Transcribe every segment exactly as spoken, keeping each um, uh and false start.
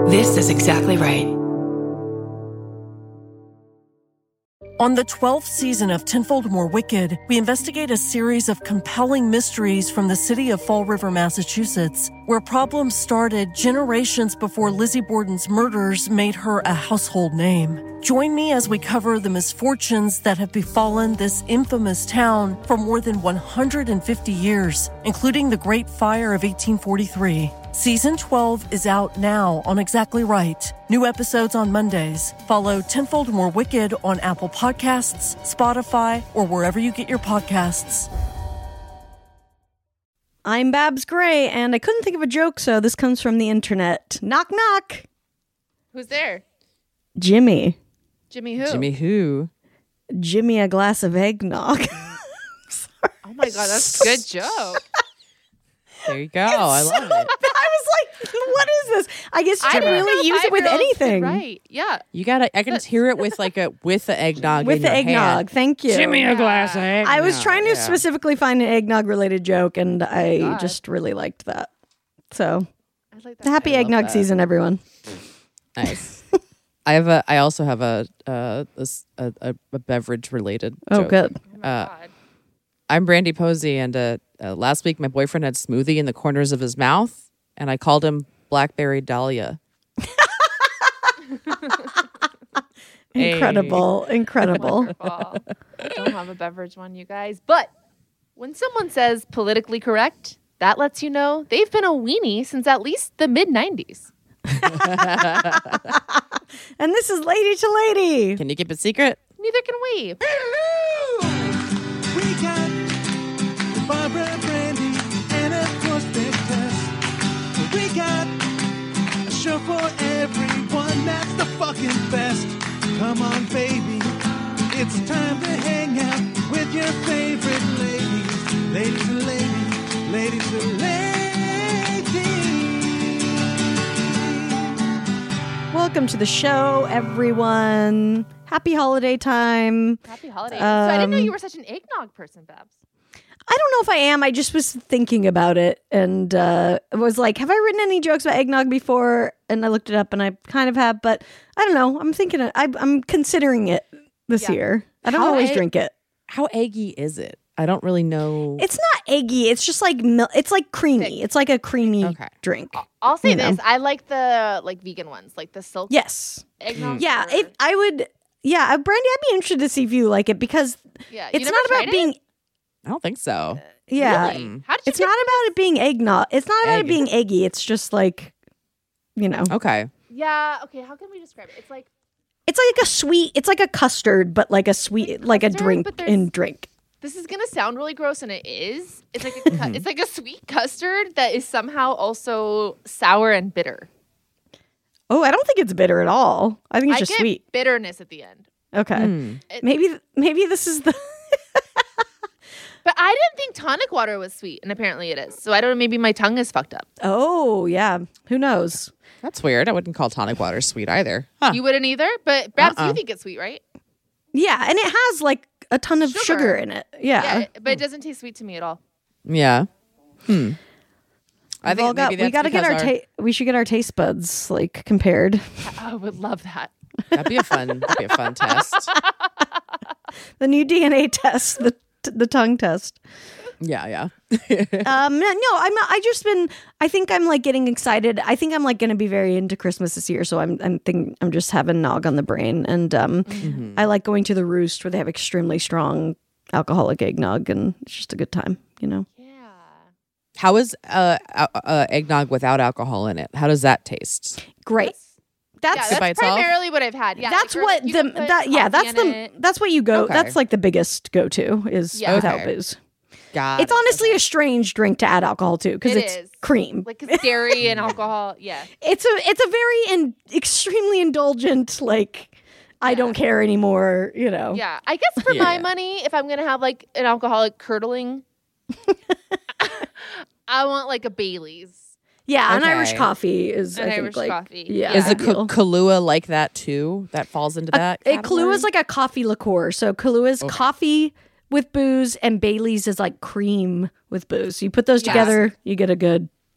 This is exactly right. On the twelfth season of Tenfold More Wicked, we investigate a series of compelling mysteries from the city of Fall River, Massachusetts, where problems started generations before Lizzie Borden's murders made her a household name. Join me as we cover the misfortunes that have befallen this infamous town for more than one hundred fifty years, including the Great Fire of eighteen forty-three. Season twelve is out now on Exactly Right. New episodes on Mondays. Follow Tenfold More Wicked on Apple Podcasts, Spotify, or wherever you get your podcasts. I'm Babs Gray, and I couldn't think of a joke, so this comes from the internet. Knock, knock. Who's there? Jimmy. Jimmy who? Jimmy who? Jimmy a glass of eggnog. Oh my god, that's a good joke. There you go. I love it. I was like, what is this? I guess you can really use it with anything. Right, yeah. You gotta, I can hear it with like a, with the eggnog With in the your eggnog, hand. thank you. Jimmy a glass of eggnog. I was trying to Yeah. specifically find an eggnog-related joke, and I God. just really liked that. So, I like that. happy I love eggnog that. season, everyone. Nice. I have a, I also have a, uh, a, s- a, a- a beverage related Oh, joke. good. Oh my Uh, god. I'm Brandy Posey, and uh, uh, last week my boyfriend had smoothie in the corners of his mouth, and I called him Blackberry Dahlia. Hey. Incredible, incredible. Wonderful. I don't have a beverage one, you guys. But when someone says politically correct, that lets you know they've been a weenie since at least the mid nineties. And this is Lady to Lady. Can you keep it secret? Neither can we. We got Barbara Brandy and of course Big Tess. We got a show for everyone that's the fucking best. Come on, baby, it's time to hang out with your favorite ladies. Ladies and ladies, ladies and ladies. Welcome to the show, everyone. Happy holiday time. Happy holidays. so I didn't know Um, you were such an eggnog person, Babs. I don't know if I am. I just was thinking about it and uh, was like, have I written any jokes about eggnog before? And I looked it up and I kind of have, but I don't know. I'm thinking, I, I'm considering it this Yeah. year. I don't How always egg- drink it. How eggy is it? I don't really know. It's not eggy. It's just like mil- it's like creamy. Thick. It's like a creamy Okay. drink. I'll say you know. this. I like the like vegan ones, like the silk Yes. eggnog. Yeah. flavor. It. I would. Yeah, uh, Brandy, I'd be interested to see if you like it because yeah. You it's never not about tried it? being. I don't think so. Yeah. Really? Mm. How did you It's get not about it being eggnog. It's not about Egg. it being eggy. It's just like, you know, Okay. Yeah, okay, how can we describe it? It's like it's like a sweet. It's like a custard, but like a sweet, like, Like a custard, drink but there's- in drink. this is gonna sound really gross, and it is. It's like a, cu- it's like a sweet custard that is somehow also sour and bitter. Oh, I don't think it's bitter at all. I think it's I just get sweet. bitterness at the end. Okay, Hmm. It- maybe maybe this is the. But I didn't think tonic water was sweet, and apparently it is. So I don't know. Maybe my tongue is fucked up. Oh yeah, who knows? That's weird. I wouldn't call tonic water sweet either. Huh. You wouldn't either. But Babs, Uh-uh. you think it's sweet, right? Yeah, and it has like a ton of Sugar. sugar, in it. Yeah, Yeah, it- but it doesn't taste sweet to me at all. Yeah. Hmm. I We've think all got- maybe we that's got to get our, because ta- we should get our taste buds like compared. I would love that. That'd be a fun. That'd be a fun test. The new D N A test, the the tongue test. Yeah, yeah. Um, no, I'm not, I just been. I think I'm like getting excited. I think I'm like going to be very into Christmas this year. So I'm I'm thinking I'm just having nog on the brain, and um, Mhm. I like going to the Roost where they have extremely strong alcoholic eggnog, and it's just a good time, you know. Yeah. How is uh, uh, uh, eggnog without alcohol in it? How does that taste? Great. That's yeah, Good that's by itself? primarily what I've had. Yeah, that's like, or, what you the can put that yeah coffee that's in the it. that's what you go. Okay. That's like the biggest go to is Yeah. without Okay. booze. Got It's it. honestly a strange drink to add alcohol to because It it's is. cream. like 'cause dairy and alcohol. Yeah. It's a it's a very in, extremely indulgent like I don't care anymore, you know. Yeah. I guess for Yeah, my yeah. money, if I'm gonna have like an alcoholic curdling, I want like a Bailey's. Yeah, an Okay. Irish coffee is An I think Irish like coffee. yeah. Is the ideal. Ka- Kahlua like that too? That falls into that. Uh, Kahlua is category? like a coffee liqueur. So Kahlua is Okay. coffee with booze and Bailey's is like cream with booze. So you put those Yes. together, you get a good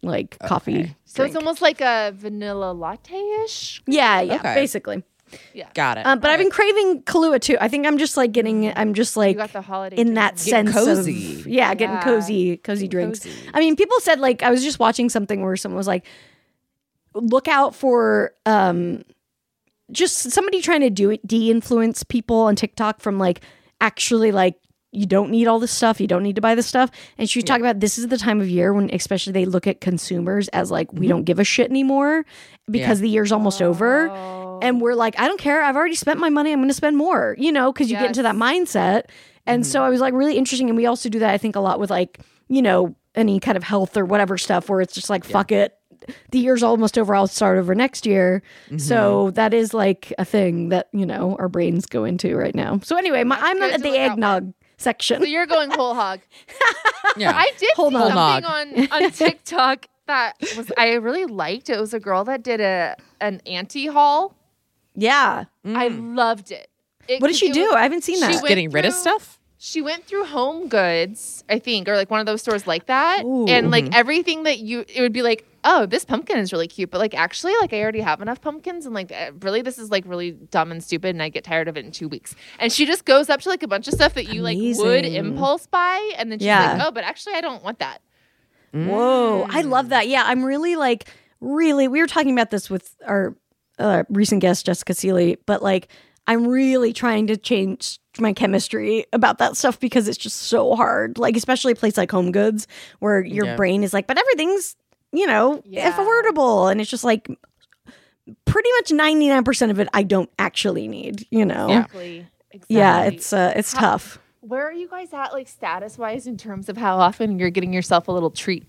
like coffee. So drink. it's almost like a vanilla latte-ish. yeah, yeah, Okay. basically. Got it. Um, but I've been craving Kahlua too. I think I'm just like getting. I'm just like You got the holiday in drink. that Getting sense cozy. of yeah, getting Yeah. cozy, cozy Getting drinks. cozy. I mean, people said like I was just watching something where someone was like, look out for um, just somebody trying to do it, de-influence people on TikTok from like actually like. You don't need all this stuff. You don't need to buy this stuff. And she was talking about this is the time of year when especially they look at consumers as like, we don't give a shit anymore because the year's almost over. And we're like, I don't care. I've already spent my money. I'm going to spend more, you know, because you get into that mindset. And so I was like really interesting. And we also do that, I think, a lot with like, you know, any kind of health or whatever stuff where it's just like, fuck it. The year's almost over. I'll start over next year. So that is like a thing that, you know, our brains go into right now. So anyway, my, I'm good at to the look out for. eggnog section. So you're going whole hog. yeah. I did Hold see on. something on, on TikTok that was I really liked. It was a girl that did a an anti haul. Yeah. I loved it. It- What did she it do? was- I haven't seen she that. went Getting rid of through- stuff? She went through Home Goods, I think, or like one of those stores like that. Ooh. And like everything that you, it would be like, oh, this pumpkin is really cute. But like actually, like I already have enough pumpkins. And like, uh, really, this is like really dumb and stupid. And I get tired of it in two weeks. And she just goes up to like a bunch of stuff that you like would Amazing. impulse buy. And then she's Yeah. like, oh, but actually, I don't want that. Whoa. I love that. Yeah. I'm really like, really, we were talking about this with our uh, recent guest, Jessica Seeley, but like, I'm really trying to change my chemistry about that stuff because it's just so hard. Like, especially a place like Home Goods where your Yeah. brain is like, but everything's, you know, Yeah. affordable. And it's just like, pretty much ninety-nine percent of it I don't actually need, you know? Exactly. Exactly. Yeah, it's uh, it's How- tough. Where are you guys at, like status wise, in terms of how often you're getting yourself a little treat?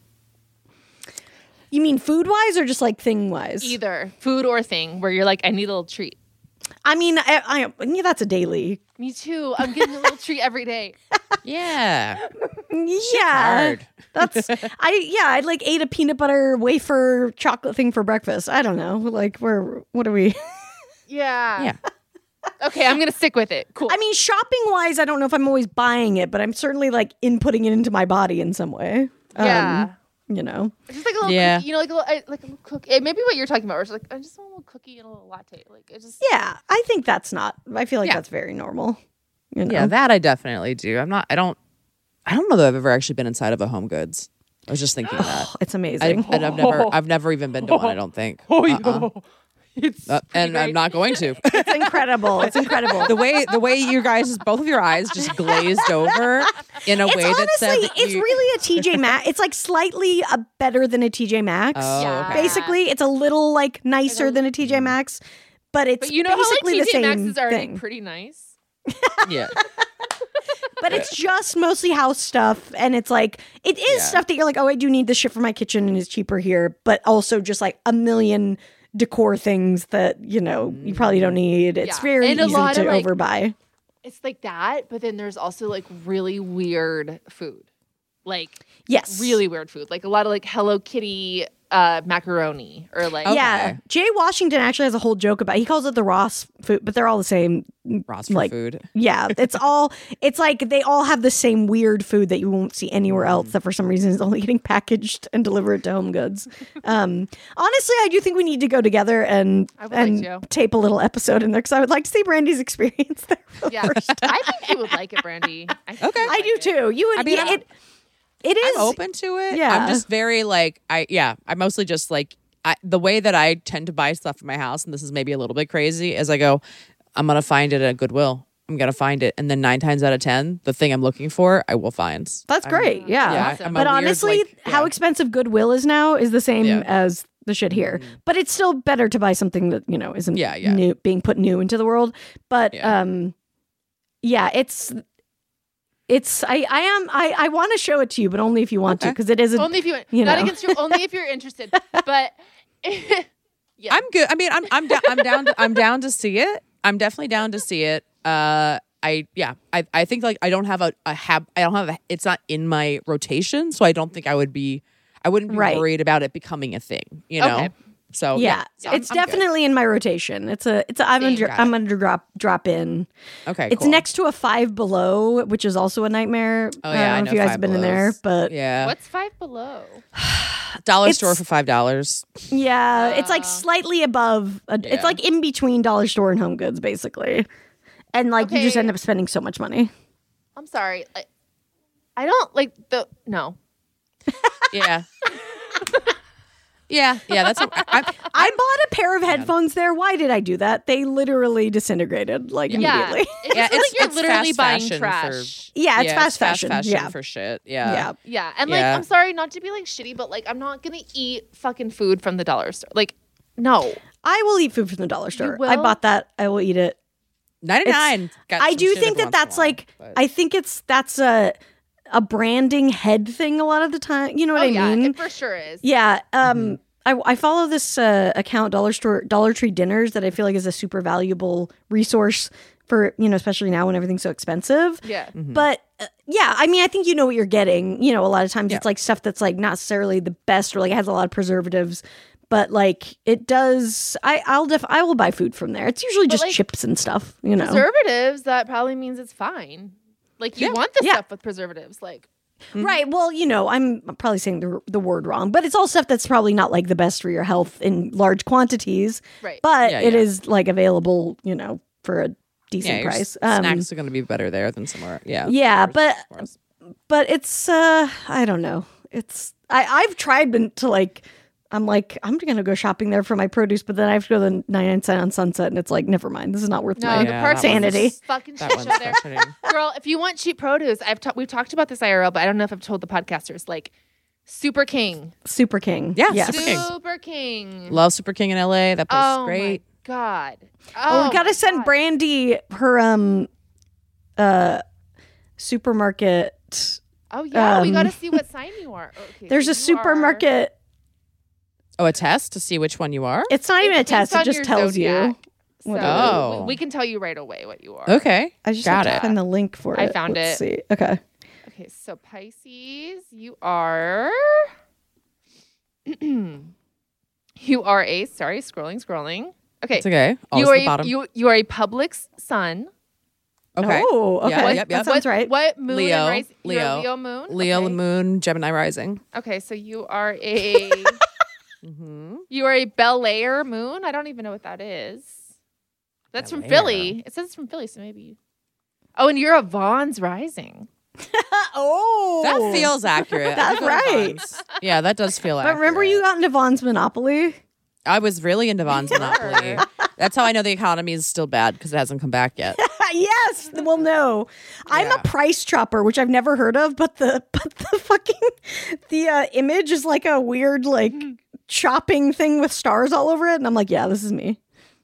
You mean food wise or just like thing wise? Either food or thing where you're like, I need a little treat. I mean, I, I yeah, that's a daily. Me too. I'm getting a little treat every day. Yeah. Yeah, Hard. that's I. Yeah, I like ate a peanut butter wafer chocolate thing for breakfast. I don't know. Like, we're what are we? Yeah. Yeah. Okay, I'm gonna stick with it. Cool. I mean, shopping wise, I don't know if I'm always buying it, but I'm certainly like inputting it into my body in some way. yeah. Um, you know. Just like a little Yeah. cookie, you know, like a little, I- like a little cookie. Maybe what you're talking about, where it's like, I just want a little cookie and a little latte. Like, it just, Yeah, I think that's not. I feel like Yeah. that's very normal. You know? Yeah, that I definitely do. I'm not, I don't, I don't know that I've ever actually been inside of a Home Goods. I was just thinking that. It's I, amazing. and I've never, I've never even been to one, I don't think. Uh-uh. it's Uh, and I'm not going to. It's incredible. It's incredible. the way the way you guys, both of your eyes just glazed over in a It's way that said honestly, that it's you, really a T J Maxx. It's like slightly uh, better than a T J Maxx. Oh, Yeah. okay. Basically, it's a little like nicer than a T J Maxx, but it's But you know how like basically the T J Maxx same is already thing. pretty nice. Yeah. But it's just mostly house stuff, and it's like it is Yeah. stuff that you're like, oh, I do need this shit for my kitchen, and it's cheaper here. But also just like a million decor things that you know you probably don't need. It's Yeah. very And a easy lot to of, like, overbuy. It's like that, but then there's also like really weird food. Like Yes, really weird food. Like a lot of like Hello Kitty uh macaroni or like Okay. Yeah, Jay Washington actually has a whole joke about. He calls it the Ross food, but they're all the same. Ross for Like, food. Yeah, it's all. It's like they all have the same weird food that you won't see anywhere else. That for some reason is only getting packaged and delivered to Home Goods. Um, honestly, I do think we need to go together and I would like and to. tape a little episode in there because I would like to see Brandy's experience there. for the Yeah. first time. I think you would like it, Brandy. I think Okay. you would I like do it. too. You would. I mean, yeah, I'm- it. It is I'm open to it. Yeah. I'm just very like I yeah. I'm mostly just like I, the way that I tend to buy stuff for my house, and this is maybe a little bit crazy, is I go, I'm gonna find it at Goodwill. I'm gonna find it, and then nine times out of ten, the thing I'm looking for, I will find. That's I'm- great. Yeah. Yeah, Awesome. I'm a But weird, honestly, like, how yeah. expensive Goodwill is now is the same Yeah. as the shit here. But it's still better to buy something that, you know, isn't Yeah, yeah. new being put new into the world. But Yeah. um yeah, it's it's I I am I I want to show it to you, but only if you want to Okay. because it is a Only if you, You not know. against you, only if you're interested. But yeah. I'm good. I mean, I'm I'm down. I'm down. To, I'm down to see it. I'm definitely down to see it. Uh, I yeah. I I think like I don't have a a hab. I don't have a. It's not in my rotation, so I don't think I would be. I wouldn't be Right. worried about it becoming a thing. You know. Okay. So yeah, yeah, so it's I'm- I'm good. definitely in my rotation. It's a, it's a, I'm Same. under, Got I'm it. under drop, drop in. Okay, It's cool. next to a Five Below, which is also a nightmare. Oh I yeah, don't I know know if you guys Five have been in there, Belows. but yeah, What's Five Below? dollar It's- store for five dollars. yeah, it's like Uh. slightly above. A, Yeah. It's like in between Dollar Store and Home Goods, basically. And like you just Okay. end up spending so much money. I'm sorry. I, I don't like the no. Yeah. Yeah, yeah, that's. What, I, I bought a pair of headphones there. Why did I do that? They literally disintegrated like Yeah, immediately. it's Yeah, just it's- like you're it's literally fast buying fashion trash. Yeah, it's yeah, fast fashion. Yeah, for shit. Yeah, yeah. Yeah, and like Yeah. I'm sorry not to be like shitty, but like I'm not gonna eat fucking food from the dollar store. Like, no. I will eat food from the dollar store. I will? bought that. I will eat it. ninety-nine. Got I some do shit think every that once in a that's while, like. but- I think it's that's a a branding head thing a lot of the time. You know what oh I yeah, mean? it for sure is. Yeah. Um, Mm-hmm. I, I follow this uh, account, Dollar Store, Dollar Tree Dinners, that I feel like is a super valuable resource for, you know, especially now when everything's so expensive. Yeah. Mm-hmm. But uh, yeah, I mean, I think you know what you're getting. You know, a lot of times Yeah. it's like stuff that's like not necessarily the best or like has a lot of preservatives. But like it does, I I'll def I will buy food from there. It's usually But, just like, chips and stuff, you know. Preservatives, that probably means it's fine. Like you Yeah. want the Yeah. stuff with preservatives. Like Right. Well, you know, I'm probably saying the, the word wrong, but it's all stuff that's probably not like the best for your health in large quantities. right. But Yeah, it yeah. is like available, you know, for a yeah, decent your price. s- Um, snacks are going to be better there than somewhere. Yeah, yeah, Of but course. but it's uh I don't know. It's I I've tried been to like I'm like I'm gonna go shopping there for my produce, but then I have to go to the ninety-nine cent on Sunset, and it's like never mind. This is not worth No, my the Yeah, parks that is sanity. just fucking that shit one's show there. frustrating. Girl, if you want cheap produce, I've ta- we've talked about this I R L, but I don't know if I've told the podcasters. Like Super King. Super King. Yeah, yes. Super King. Super King. Love Super King in L A. That place oh is great. my god. Oh, Oh, we gotta my send God. Brandy her um uh supermarket. Oh yeah, we um, gotta see what sign you are. Okay, There's so a you are- supermarket. Oh, a test to see which one you are. It's not even a It's test. based It on just your tells you. zodiac, so what it is. Oh. we, we can tell you right away what you are. Okay, I just got have to it. find the link for I it. found Let's it. See. Okay. Okay, so Pisces, you are you are a sorry, scrolling, scrolling. Okay. It's okay. Always You are at the a, bottom. you you are a Publix sun. okay. Oh, okay. Yeah, yep, That yep. sounds what, right. What moon Leo, and rising? You're a Leo. Leo moon. Leo, okay. the moon, Gemini rising. Okay, so you are a Mm-hmm. you are a Bel Air moon. I don't even know what that is. That's from Bel Philly. Air. It says it's from Philly, so maybe. You... Oh, and you're a Vaughn's rising. oh, That feels accurate. That's I feel right. Vaughn's. Yeah, that does feel But accurate. remember, you got into Vaughn's Monopoly. I was really into Vaughn's Monopoly. That's how I know the economy is still bad because it hasn't come back yet. Yes. Well, no, I'm Yeah. a price chopper, which I've never heard of. But the but the fucking the uh, image is like a weird like chopping thing with stars all over it, and I'm like, yeah, this is me.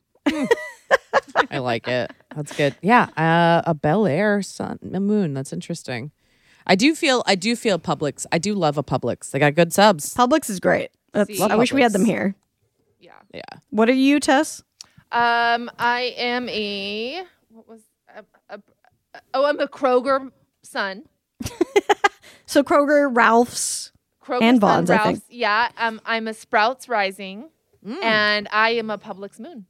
I like it. That's good. Yeah, uh, a Bel Air sun, a moon. That's interesting. I do feel. I do feel Publix. I do love a Publix. They got good subs. Publix is great. That's, See? I wish we had them Publix. here. Yeah. Yeah. What are you, Tess? Um, I am a what was a, a, a, oh, I'm a Kroger son. So Kroger, Ralph's. Kroger And son, Vaughn's, I think. Ralph's. Yeah. Um, I'm a Sprouts rising, Mm. and I am a Publix moon.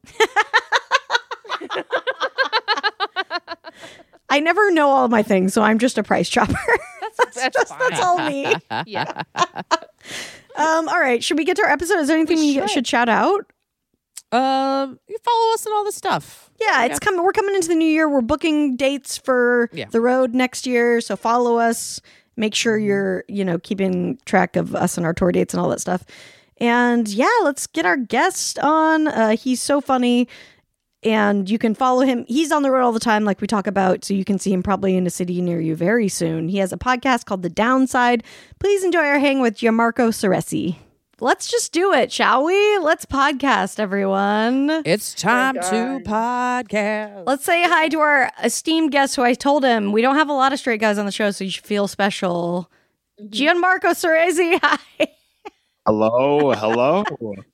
I never know all my things, so I'm just a price chopper. That's that's, That's, fine. that's all me. Yeah. Um, all right, should we get to our episode? Is there anything we, We should. should. shout out? Um, you follow us and all this stuff. Yeah, it's coming. We're coming into the new year. We're booking dates for Yeah. the road next year. So follow us. Make sure you're, you know, keeping track of us and our tour dates and all that stuff. And yeah, let's get our guest on. Uh, he's so funny. And you can follow him. He's on the road all the time, like we talk about. So you can see him probably in a city near you very soon. He has a podcast called The Downside. Please enjoy our hang with Gianmarco Ceresi. Let's just do it, shall we? Let's podcast, everyone. It's time to podcast. Let's say hi to our esteemed guest who I told him we don't have a lot of straight guys on the show, so you should feel special. Gianmarco Ceresi, hi. Hello, hello.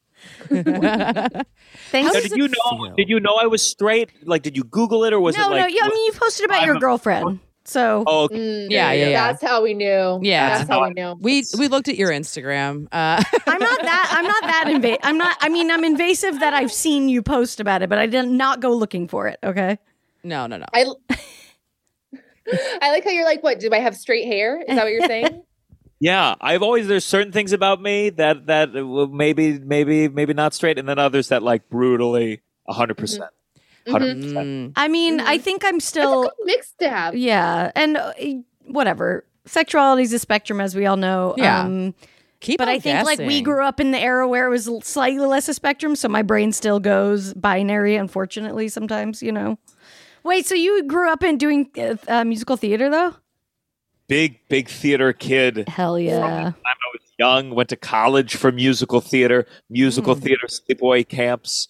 Thanks. So did you know? feel? Did you know I was straight? Like, did you Google it or was no, it like? no, yeah, I mean, you posted about your I'm- girlfriend. So Oh, okay. Mm, Yeah, yeah, yeah. That's how we knew. Yeah. That's how we knew. We we looked at your Instagram. Uh, I'm not that. I'm not that invasive. I'm not. I mean, I'm invasive that I've seen you post about it, but I did not go looking for it. Okay. no, no, no. I, I like how you're like, what? Do I have straight hair? Is that what you're saying? Yeah, I've always there's certain things about me that that will maybe maybe maybe not straight, and then others that like brutally one hundred percent. one hundred percent. Mm. I mean, I think I'm It's a still. good mix to have. Yeah, and uh, whatever. Sexuality is a spectrum, as we all know. Yeah. Um, Keep but on I think like we guessing. grew up in the era where it was slightly less a spectrum, so my brain still goes binary. Unfortunately, sometimes you know. Wait, so you grew up in doing uh, uh, musical theater though? Big big theater kid. Hell From the yeah! time I was young, went to college for musical theater, musical Mm. theater sleepaway camps.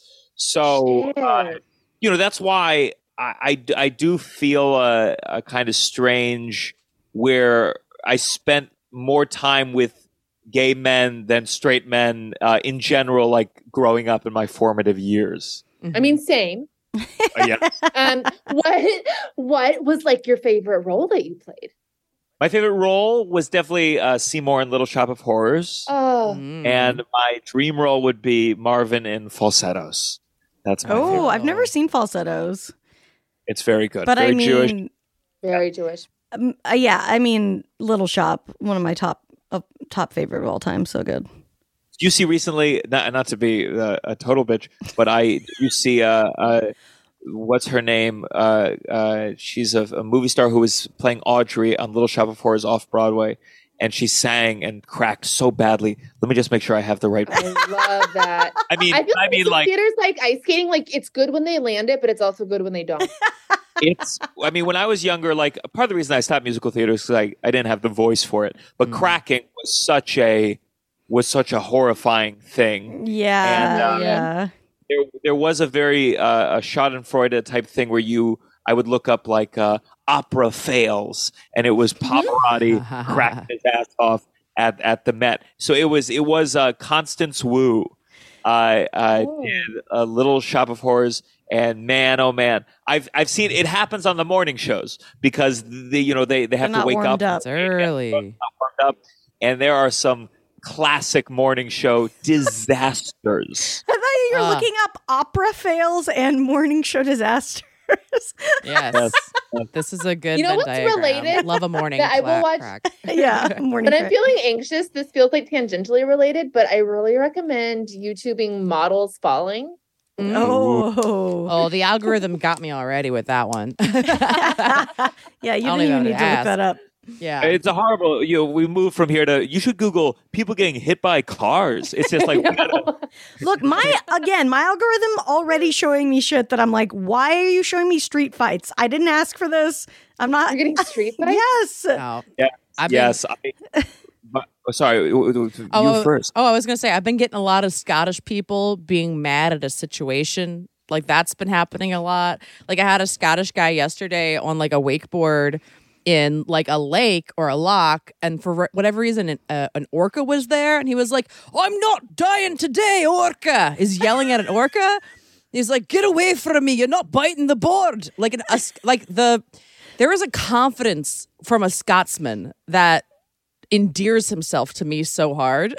So uh, Shit. you know that's why I, I, I do feel a, a kind of strange where I spent more time with gay men than straight men uh, in general, like growing up in my formative years. I mean, same. Uh, yeah. Um, what what was like your favorite role that you played? My favorite role was definitely uh, Seymour in Little Shop of Horrors. Oh, Mm. And my dream role would be Marvin in Falsettos. That's my Oh, favorite. I've never seen falsettos, It's very good. but very I mean, Jewish. very Jewish. um, uh, yeah, I mean, Little Shop, one of my top uh, top favorite of all time. So good. You see recently, not, not to be uh, a total bitch, but I you see uh, uh, what's her name? Uh, uh, she's a, a movie star who was playing Audrey on Little Shop of Horrors off Broadway, and she sang and cracked so badly. Let me just make sure I have the right. I love that. I mean, I feel I like, mean, musical like theater's like ice skating. Like it's good when they land it, but it's also good when they don't. it's. I mean, when I was younger, like part of the reason I stopped musical theater is because I, I didn't have the voice for it. But cracking was such a was such a horrifying thing. Yeah, And, um, yeah. There, there was a very uh, a Schadenfreude type thing where you, I would look up like uh, opera fails, and it was Pavarotti cracking his ass off at, at the Met. So it was it was uh, Constance Wu, uh, uh, Oh. did a Little Shop of Horrors, and man, oh man, I've I've seen it happens on the morning shows because the you know they they have They're to not wake warmed up, up. It's early. not warmed up, and there are some classic morning show disasters. I thought you were Uh. looking up opera fails and morning show disasters. Yes. Yes. This is a good You know Venn what's diagram. related Love a morning that I will flat watch- crack. yeah, morning. But I'm crack. feeling anxious. This feels like tangentially related, but I really recommend YouTubing models falling. Mm. Oh, Oh, the algorithm got me already with that one. yeah. You don't didn't even even need to ask. look that up. yeah. It's a horrible. You know, we moved from here to. You should Google people getting hit by cars. It's just like we gotta- Look, my again, my algorithm already showing me shit that I'm like, why are you showing me street fights? I didn't ask for this. I'm not. You're getting street fights? Yes. No. yes, I've been- yes. I, but, oh, sorry, you Oh, first. Oh, I was gonna say I've been getting a lot of Scottish people being mad at a situation. Like that's been happening a lot. Like I had a Scottish guy yesterday on like a wakeboard in like a lake or a loch, and for re- whatever reason, an, uh, an orca was there, and he was like, "I'm not dying today, orca!" Is yelling at an orca. He's like, "Get away from me! You're not biting the board!" Like an a, like the there is a confidence from a Scotsman that endears himself to me so hard.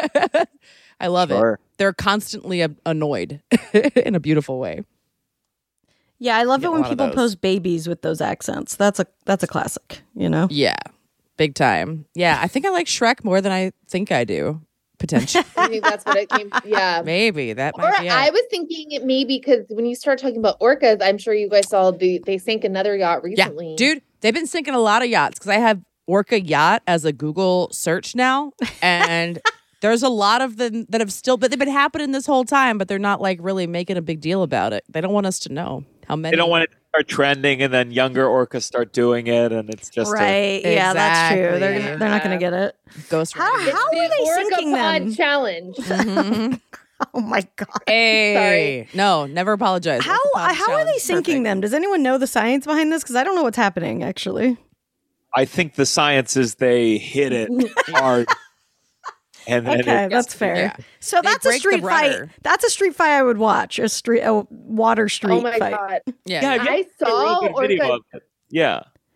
I love Sure. it. They're constantly a- annoyed in a beautiful way. Yeah, I love Get it a when lot of people those. post babies with those accents. That's a that's a classic, you know. Yeah, big time. Yeah, I think I like Shrek more than I think I do. Potentially, I think that's what it came. Yeah. maybe that Or might be. I it. was thinking it maybe because when you start talking about orcas, I'm sure you guys saw the they sank another yacht Yeah, recently. dude, they've been sinking a lot of yachts because I have Orca yacht as a Google search now, and there's a lot of them that have still, but they've been happening this whole time, but they're not like really making a big deal about it. They don't want us to know how many. They don't want it to start trending, and then younger orcas start doing it, and it's just a- Right. Yeah, that's true. They're Exactly. they're not going to get it. Ghost. How- writing. how- the are they Orca sinking Pod them? challenge. Mhm. Oh my god. Hey, no, never apologize. How Orca Pod how are they challenge. sinking Perfect. them? Does anyone know the science behind this? Because I don't know what's happening. Actually, I think the science is they hit it hard. And then okay, it, that's fair. Yeah. So They that's a break the street fight. rudder. That's a street fight I would watch. A street, a water street Oh my fight. god! Yeah. Yeah, have you I ever seen a saw really good video orca. of it? Yeah.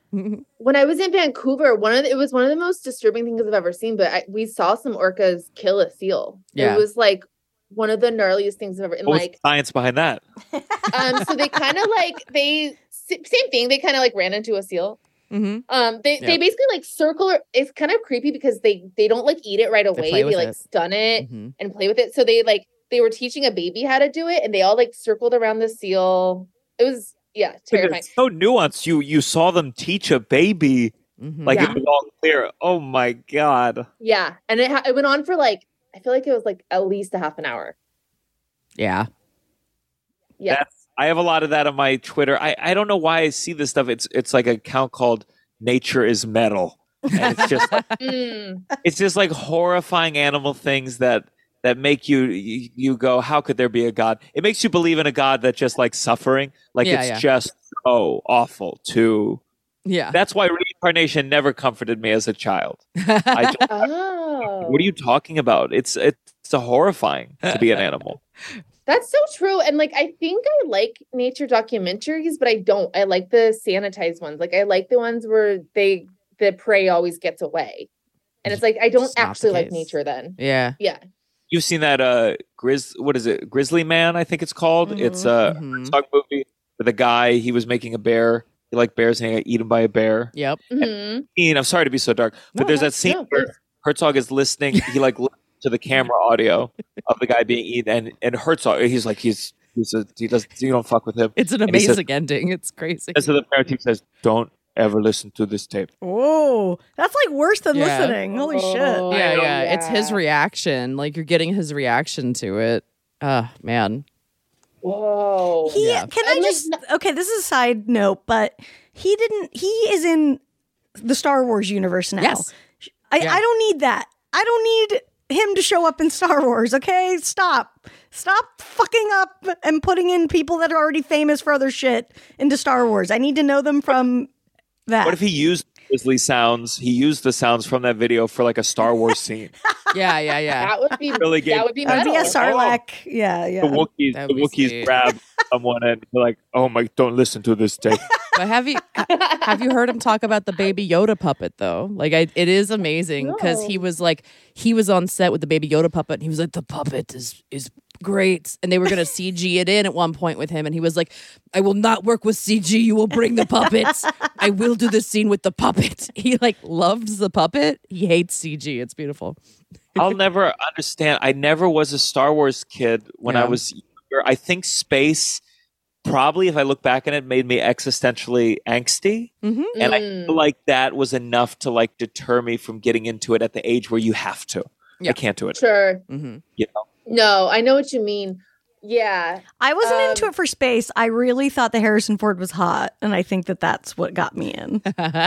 when I was in Vancouver, one of the, it was one of the most disturbing things I've ever seen. But I, we saw some orcas kill a seal. Yeah. It was like one of the gnarliest things I've ever. And What was like, the science behind that? um, so they kind of like they same thing. They kind of like ran into a seal. Mm-hmm. Um, they Yeah. they basically like circle. It's kind of creepy because they they don't like eat it right away. play They, with like it. stun it Mm-hmm. and play with it. So they like they were teaching a baby how to do it, and they all like circled around the seal. It was yeah terrifying. It's so nuanced. You you saw them teach a baby Mm-hmm. like Yeah. it was all clear. Oh my god. Yeah, and it ha- it went on for like I feel like it was like at least a half an hour. yeah. Yeah. That's, I have a lot of that on my Twitter. I, I don't know why I see this stuff. It's it's like an account called Nature is Metal. And it's just Mm. it's just like horrifying animal things that that make you, you you go, how could there be a god? It makes you believe in a god that just like suffering. Like Yeah, it's yeah. just so awful to Yeah. that's why reincarnation never comforted me as a child. I just, Oh, what are you talking about? It's it's a horrifying to be an animal. That's so true. And like I think I like nature documentaries, but I don't. I like the sanitized ones. Like I like the ones where they the prey always gets away. And it's like I don't It's not the actually like case. nature then. yeah. Yeah. You've seen that uh Grizz what is it? Grizzly Man, I think it's called. Mhm. It's a Mhm. dog movie with a guy, he was making a bear. He liked bears and he got eaten by a bear. Yep. Mhm. Ian, I'm sorry to be so dark, but No, there's no, that scene no, where please. Herzog is listening. He like listens to the camera audio of the guy being eaten, and and Herzog, he's like he's he's a, he does you don't fuck with him. It's an And he says- amazing ending. It's crazy. And so the parent team says, "Don't ever listen to this tape." Whoa, that's like worse than Yeah. listening. Holy Oh. shit. yeah, Oh, yeah. It's his yeah. reaction. Like you're getting his reaction to it. Oh man. Whoa. He Yeah. can I And, like, just okay, this is a side note, but he didn't he is in the Star Wars universe now. Yes. I, Yeah. I don't need that. I don't need him to show up in Star Wars, okay? Stop. Stop fucking up and putting in people that are already famous for other shit into Star Wars. I need to know them from that. What if he used Grizzly sounds? He used the sounds from that video for like a Star Wars scene. Yeah, yeah, yeah. That would be Really gave- that would be That would metal. be a Sarlacc. Yeah, yeah. The Wookiees, That the would be Wookiees sweet. grab someone and be like, "Oh my, don't listen to this tape." But have you have you heard him talk about the Baby Yoda puppet though? Like I, it is amazing because he No. was like he was on set with the Baby Yoda puppet and he was like the puppet is is great and they were gonna C G it in at one point with him and he was like I will not work with C G. You will bring the puppets. I will do the scene with the puppet. He like loves the puppet. He hates C G. It's beautiful. I'll never understand. I never was a Star Wars kid when I Yeah. was younger. I think space, probably, if I look back on it, made me existentially angsty. Mm-hmm. And I Mm. feel like that was enough to like deter me from getting into it at the age where you have to. Yeah. I can't do it. Sure. Mm-hmm. You know? No, I know what you mean. Yeah. I wasn't Um, into it for space. I really thought that Harrison Ford was hot, and I think that that's what got me in.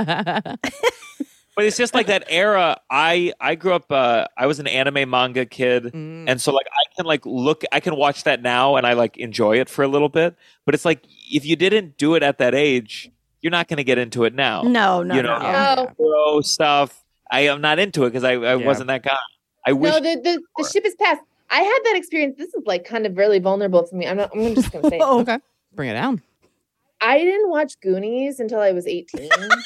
But it's just like that era. I I grew up. Uh, I was an anime manga kid, Mm. and so like I can like look. I can watch that now, and I like enjoy it for a little bit. But it's like if you didn't do it at that age, you're not going to get into it now. No, no, You know, no. Yeah. Oh. Bro stuff. I am not into it because I, I Yeah. wasn't that guy. I wish. No, the, the the ship is past. I had that experience. This is like kind of really vulnerable to me. I'm not. I'm just gonna say. it. Whoa. Okay. Bring it down. I didn't watch Goonies until I was eighteen.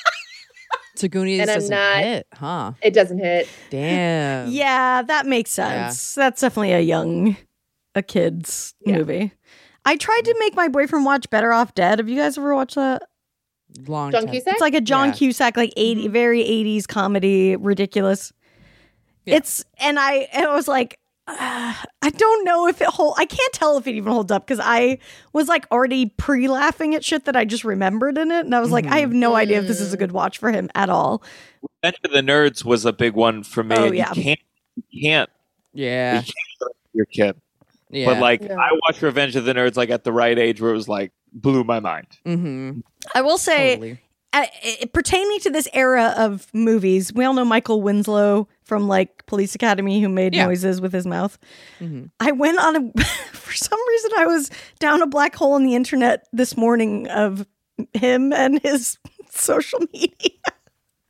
So Goonies And I'm doesn't not- hit, huh? It doesn't hit. Damn. Yeah, that makes sense. That's definitely a young, a kid's Yeah. movie. I tried to make my boyfriend watch Better Off Dead. Have you guys ever watched that? Long John time. Cusack? It's like a John Yeah. Cusack, like eighty, very eighties comedy, ridiculous. Yeah. It's and I and I was like, uh, I don't know if it hold. I can't tell if it even holds up because I was like already pre-laughing at shit that I just remembered in it, and I was like, I have no idea if this is a good watch for him at all. Revenge of the Nerds was a big one for me. Oh, and yeah. You can't. You can't. Yeah. You can't show it to your kid. Yeah. But like, No. I watched Revenge of the Nerds like at the right age where it was like blew my mind. mm-hmm. I will say, Totally. uh, it, pertaining to this era of movies, we all know Michael Winslow from like Police Academy, who made Yeah. noises with his mouth. Mhm. I went on a, for some reason, I was down a black hole in the internet this morning of him and his social media.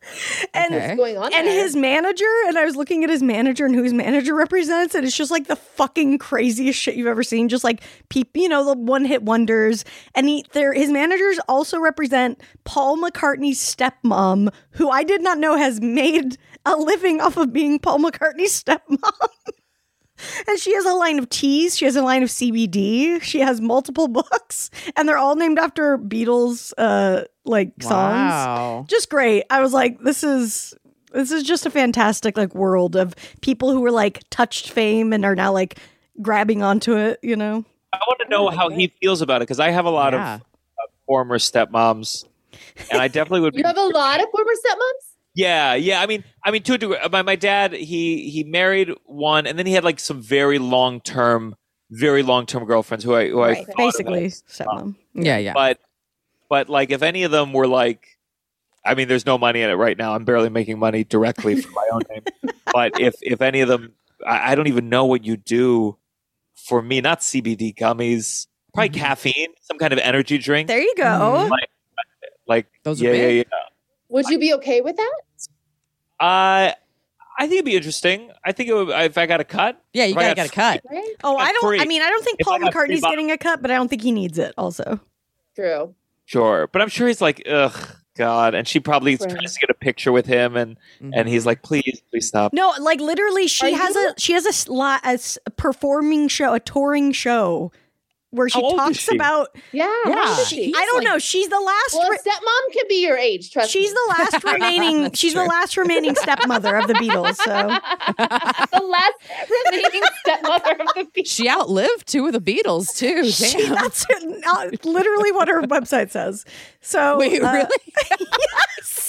And Okay. What's going on and there? his manager, and I was looking at his manager and who his manager represents, and it's just like the fucking craziest shit you've ever seen. Just like peep, you know, the one hit wonders. And he, there, his managers also represent Paul McCartney's stepmom, who I did not know has made a living off of being Paul McCartney's stepmom. And she has a line of teas. She has a line of C B D. She has multiple books, and they're all named after Beatles, uh, like songs. Wow. Just great. I was like, this is this is just a fantastic like world of people who were like touched fame and are now like grabbing onto it. You know. I want to know how he feels about it because I have a lot Yeah. of uh, former stepmoms, and I definitely would. Be, You have a lot of former stepmoms? yeah, yeah. I mean, I mean, to a degree, my my dad he he married one, and then he had like some very long term, very long term girlfriends who I who I Right. thought Basically, of. stepmom. Yeah, yeah. But but like if any of them were like, I mean, there's no money in it right now. I'm barely making money directly from my own name. But if if any of them, I, I don't even know what you do for me. Not C B D gummies, probably caffeine, some kind of energy drink. There you go. Mhm. Like, like Those are yeah, yeah, big. yeah. Would you be okay with that? Uh, I think it'd be interesting. I think it would, if I got a cut. Yeah, you if I gotta got get a cut. Right? Oh, I I'm don't. free. I mean, I don't think If Paul I got free McCartney's bo- getting a cut, but I don't think he needs it. Also, True. Sure, but I'm sure he's like, ugh, God, and she probably Right. tries to get a picture with him, and Mhm. and he's like, please, please stop. no, like literally, she Are has you- a she has a, sli- a s- performing show, a touring show, where she How old is talks she? about. Yeah. Yeah. How old is She- she? I don't like- know. She's the last. Well, re- a stepmom can be your age. Trust she's me. the last remaining. That's she's the true. last remaining stepmother of the Beatles. So the last remaining stepmother of the Beatles. She outlived two of the Beatles too. she, Damn. that's uh, literally what her website says. So Wait, uh, really? yes.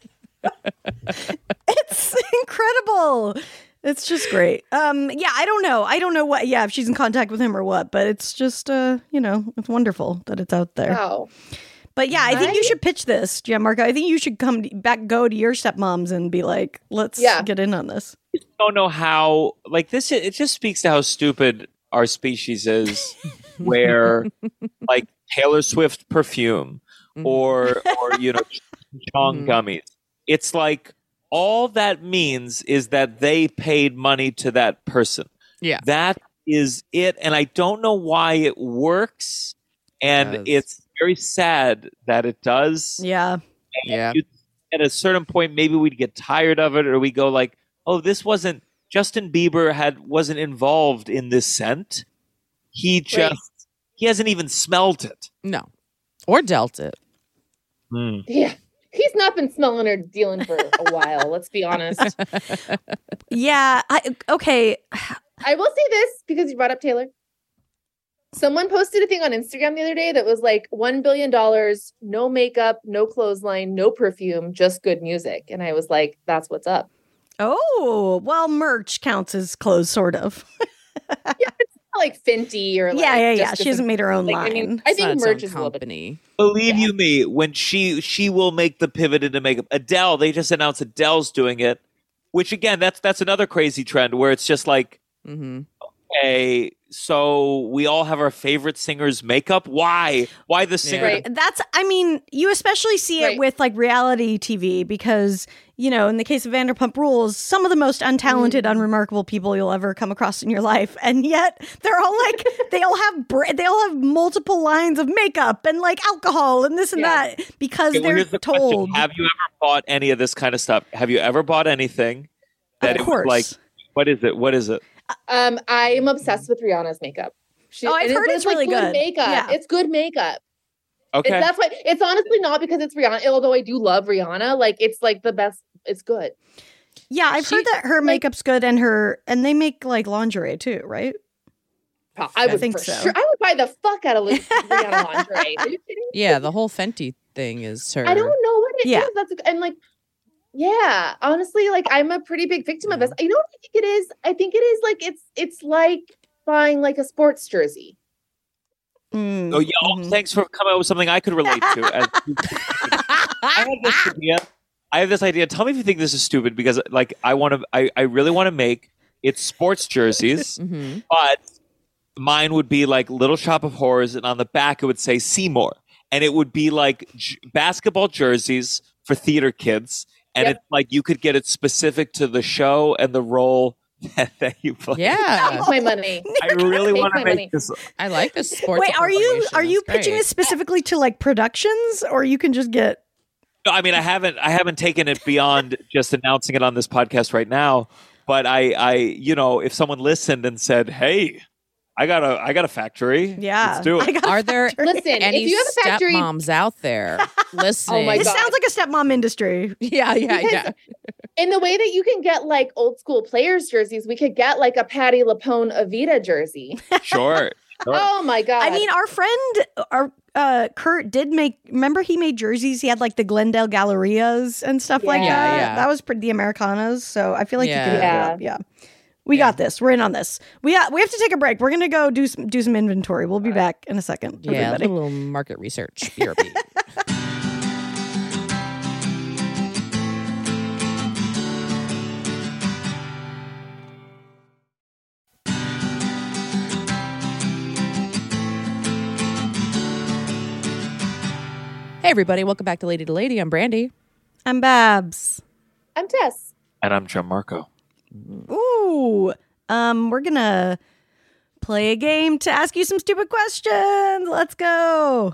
It's incredible. It's just great. Um, yeah, I don't know. I don't know what. Yeah, if she's in contact with him or what. But it's just, uh, you know, it's wonderful that it's out there. Wow. But yeah, I think you Right? should pitch this, Gianmarco. I think you should come to- back, go to your stepmoms, and be like, let's Yeah. get in on this. I don't know how, like this, it just speaks to how stupid our species is, where like Taylor Swift perfume or, or, you know, Chong Mhm. gummies. It's like, all that means is that they paid money to that person. Yeah. That is it. And I don't know why it works. And Does. it's very sad that it does. Yeah. Yeah. You- At a certain point, maybe we'd get tired of it, or we go like, oh, this wasn't, Justin Bieber had wasn't involved in this scent. He just, he hasn't even smelled it. No. Or dealt it. Yeah. He's not been smelling or dealing for a while, let's be honest. Yeah. I, okay. I will say this because you brought up Taylor. Someone posted a thing on Instagram the other day that was like one billion dollars, no makeup, no clothesline, no perfume, just good music. And I was like, that's what's up. Oh, well, merch counts as clothes, sort of. Not like Fenty or like yeah, yeah, yeah. just She hasn't made her own like, line. I mean, I It's not think its merch own is a little bit. company. Believe Yeah. you me, when she she will make the pivot into makeup. Adele, they just announced Adele's doing it, which again, that's that's another crazy trend where it's just like, Mm-hmm. okay, so we all have our favorite singer's makeup. Why? Why the singer? Right. That's, I mean, you especially see it Right. with like reality T V because, you know, in the case of Vanderpump Rules, some of the most untalented, Mm. unremarkable people you'll ever come across in your life. And yet they're all like, they all have, bra- they all have multiple lines of makeup and like alcohol and this and Yeah. that because Okay, well, they're here's the told. question. Have you ever bought any of this kind of stuff? Have you ever bought anything that Of it was course. like, what is it? What is it? Um, I am obsessed with Rihanna's makeup. She, Oh, I've and it- heard but it's like really good. makeup. Yeah. It's good makeup. Okay. It's, that's why it's honestly not because it's Rihanna, although I do love Rihanna. Like it's like the best. It's good. Yeah, I've She- heard that her like- makeup's good and her, and they make like lingerie too, right? Pro- I would think for so. sure. I would buy the fuck out of Lu- Rihanna lingerie. Are you kidding? Yeah, the whole Fenty thing is her. I don't know what it is. Yeah. That's a, and like, yeah, honestly, like I'm a pretty big victim of this. You know what I think it is? I think it is like it's it's like buying like a sports jersey. Mm, Oh yeah! oh, mhm. Thanks for coming up with something I could relate to. As, I have this idea. I have this idea. Tell me if you think this is stupid because, like, I want to. I, I really want to make it sports jerseys, Mhm. but mine would be like Little Shop of Horrors, and on the back it would say Seymour, and it would be like j- basketball jerseys for theater kids, and Yep. it's like you could get it specific to the show and the role that, that you play. Yeah. Make my money. I really Make want to my make money. this. I like this sports. Wait, are you appropriation. are you That's pitching great. this specifically to like productions, or you can just get? No, I mean, I haven't, I haven't taken it beyond just announcing it on this podcast right now. But I, I, you know, if someone listened and said, "Hey, I got a, I got a factory. Yeah, let's do I it." got a Are there factory. Listen, any if you have a factory, stepmoms out there listening? Oh my This God. sounds like a stepmom industry. Yeah, yeah, Because- yeah. in the way that you can get like old school players jerseys, we could get like a Patty LaPone Avita jersey. Sure. Sure. Oh my God. I mean, our friend, our uh, Kurt did make. Remember, he made jerseys. He had like the Glendale Gallerias and stuff like Yeah. that. Yeah. That was pretty the Americanas. So I feel like Yeah. you could. Yeah. Yeah, yeah. We got this. We're in on this. We got, we have to take a break. We're gonna go do some do some inventory. We'll be back in a second. Yeah, everybody. a little market research. B R B. Hey, everybody. Welcome back to Lady to Lady. I'm Brandy. I'm Babs. I'm Tess. And I'm Gianmarco. Ooh. Um, we're gonna play a game to ask you some stupid questions. Let's go.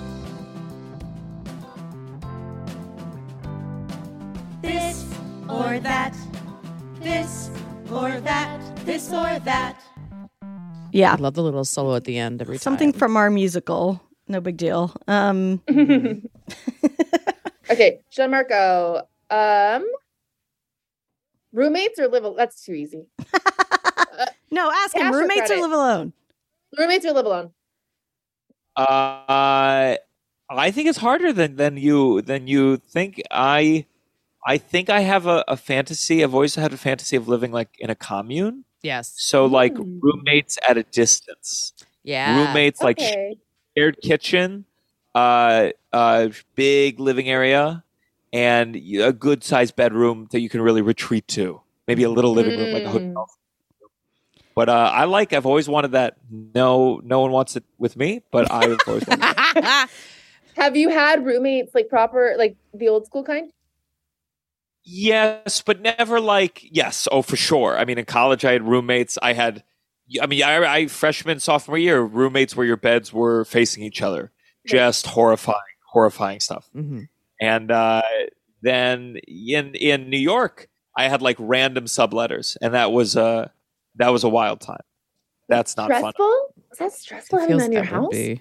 This or that. This or that. This or that. Yeah. I love the little solo at the end every Something time. from our musical. No big deal. Um, Okay, Gianmarco. Um, roommates or live? al- That's too easy. no, ask him. Cash or Roommates or credit? live alone? Roommates or live alone? Uh, I think it's harder than than you than you think. I I think I have a, a fantasy. I've always had a fantasy of living like in a commune. Yes. So like Ooh. roommates at a distance. Yeah. Roommates like Okay. shared kitchen, uh, uh, big living area, and a good sized bedroom that you can really retreat to. Maybe a little living room, like a Mm. hotel. But uh, I like. I've always wanted that. No, no one wants it with me, but I've always wanted that. Have you had roommates like proper, like the old school kind? Yes, but never like yes. Oh, for sure. I mean, in college, I had roommates. I had. I mean, I, I freshman sophomore year roommates where your beds were facing each other. Just horrifying, horrifying stuff. Mhm. And uh, then in in New York, I had like random subletters, and that was uh that was a wild time. That's not fun. Stressful? Is that stressful having Feels that in your that would house? be.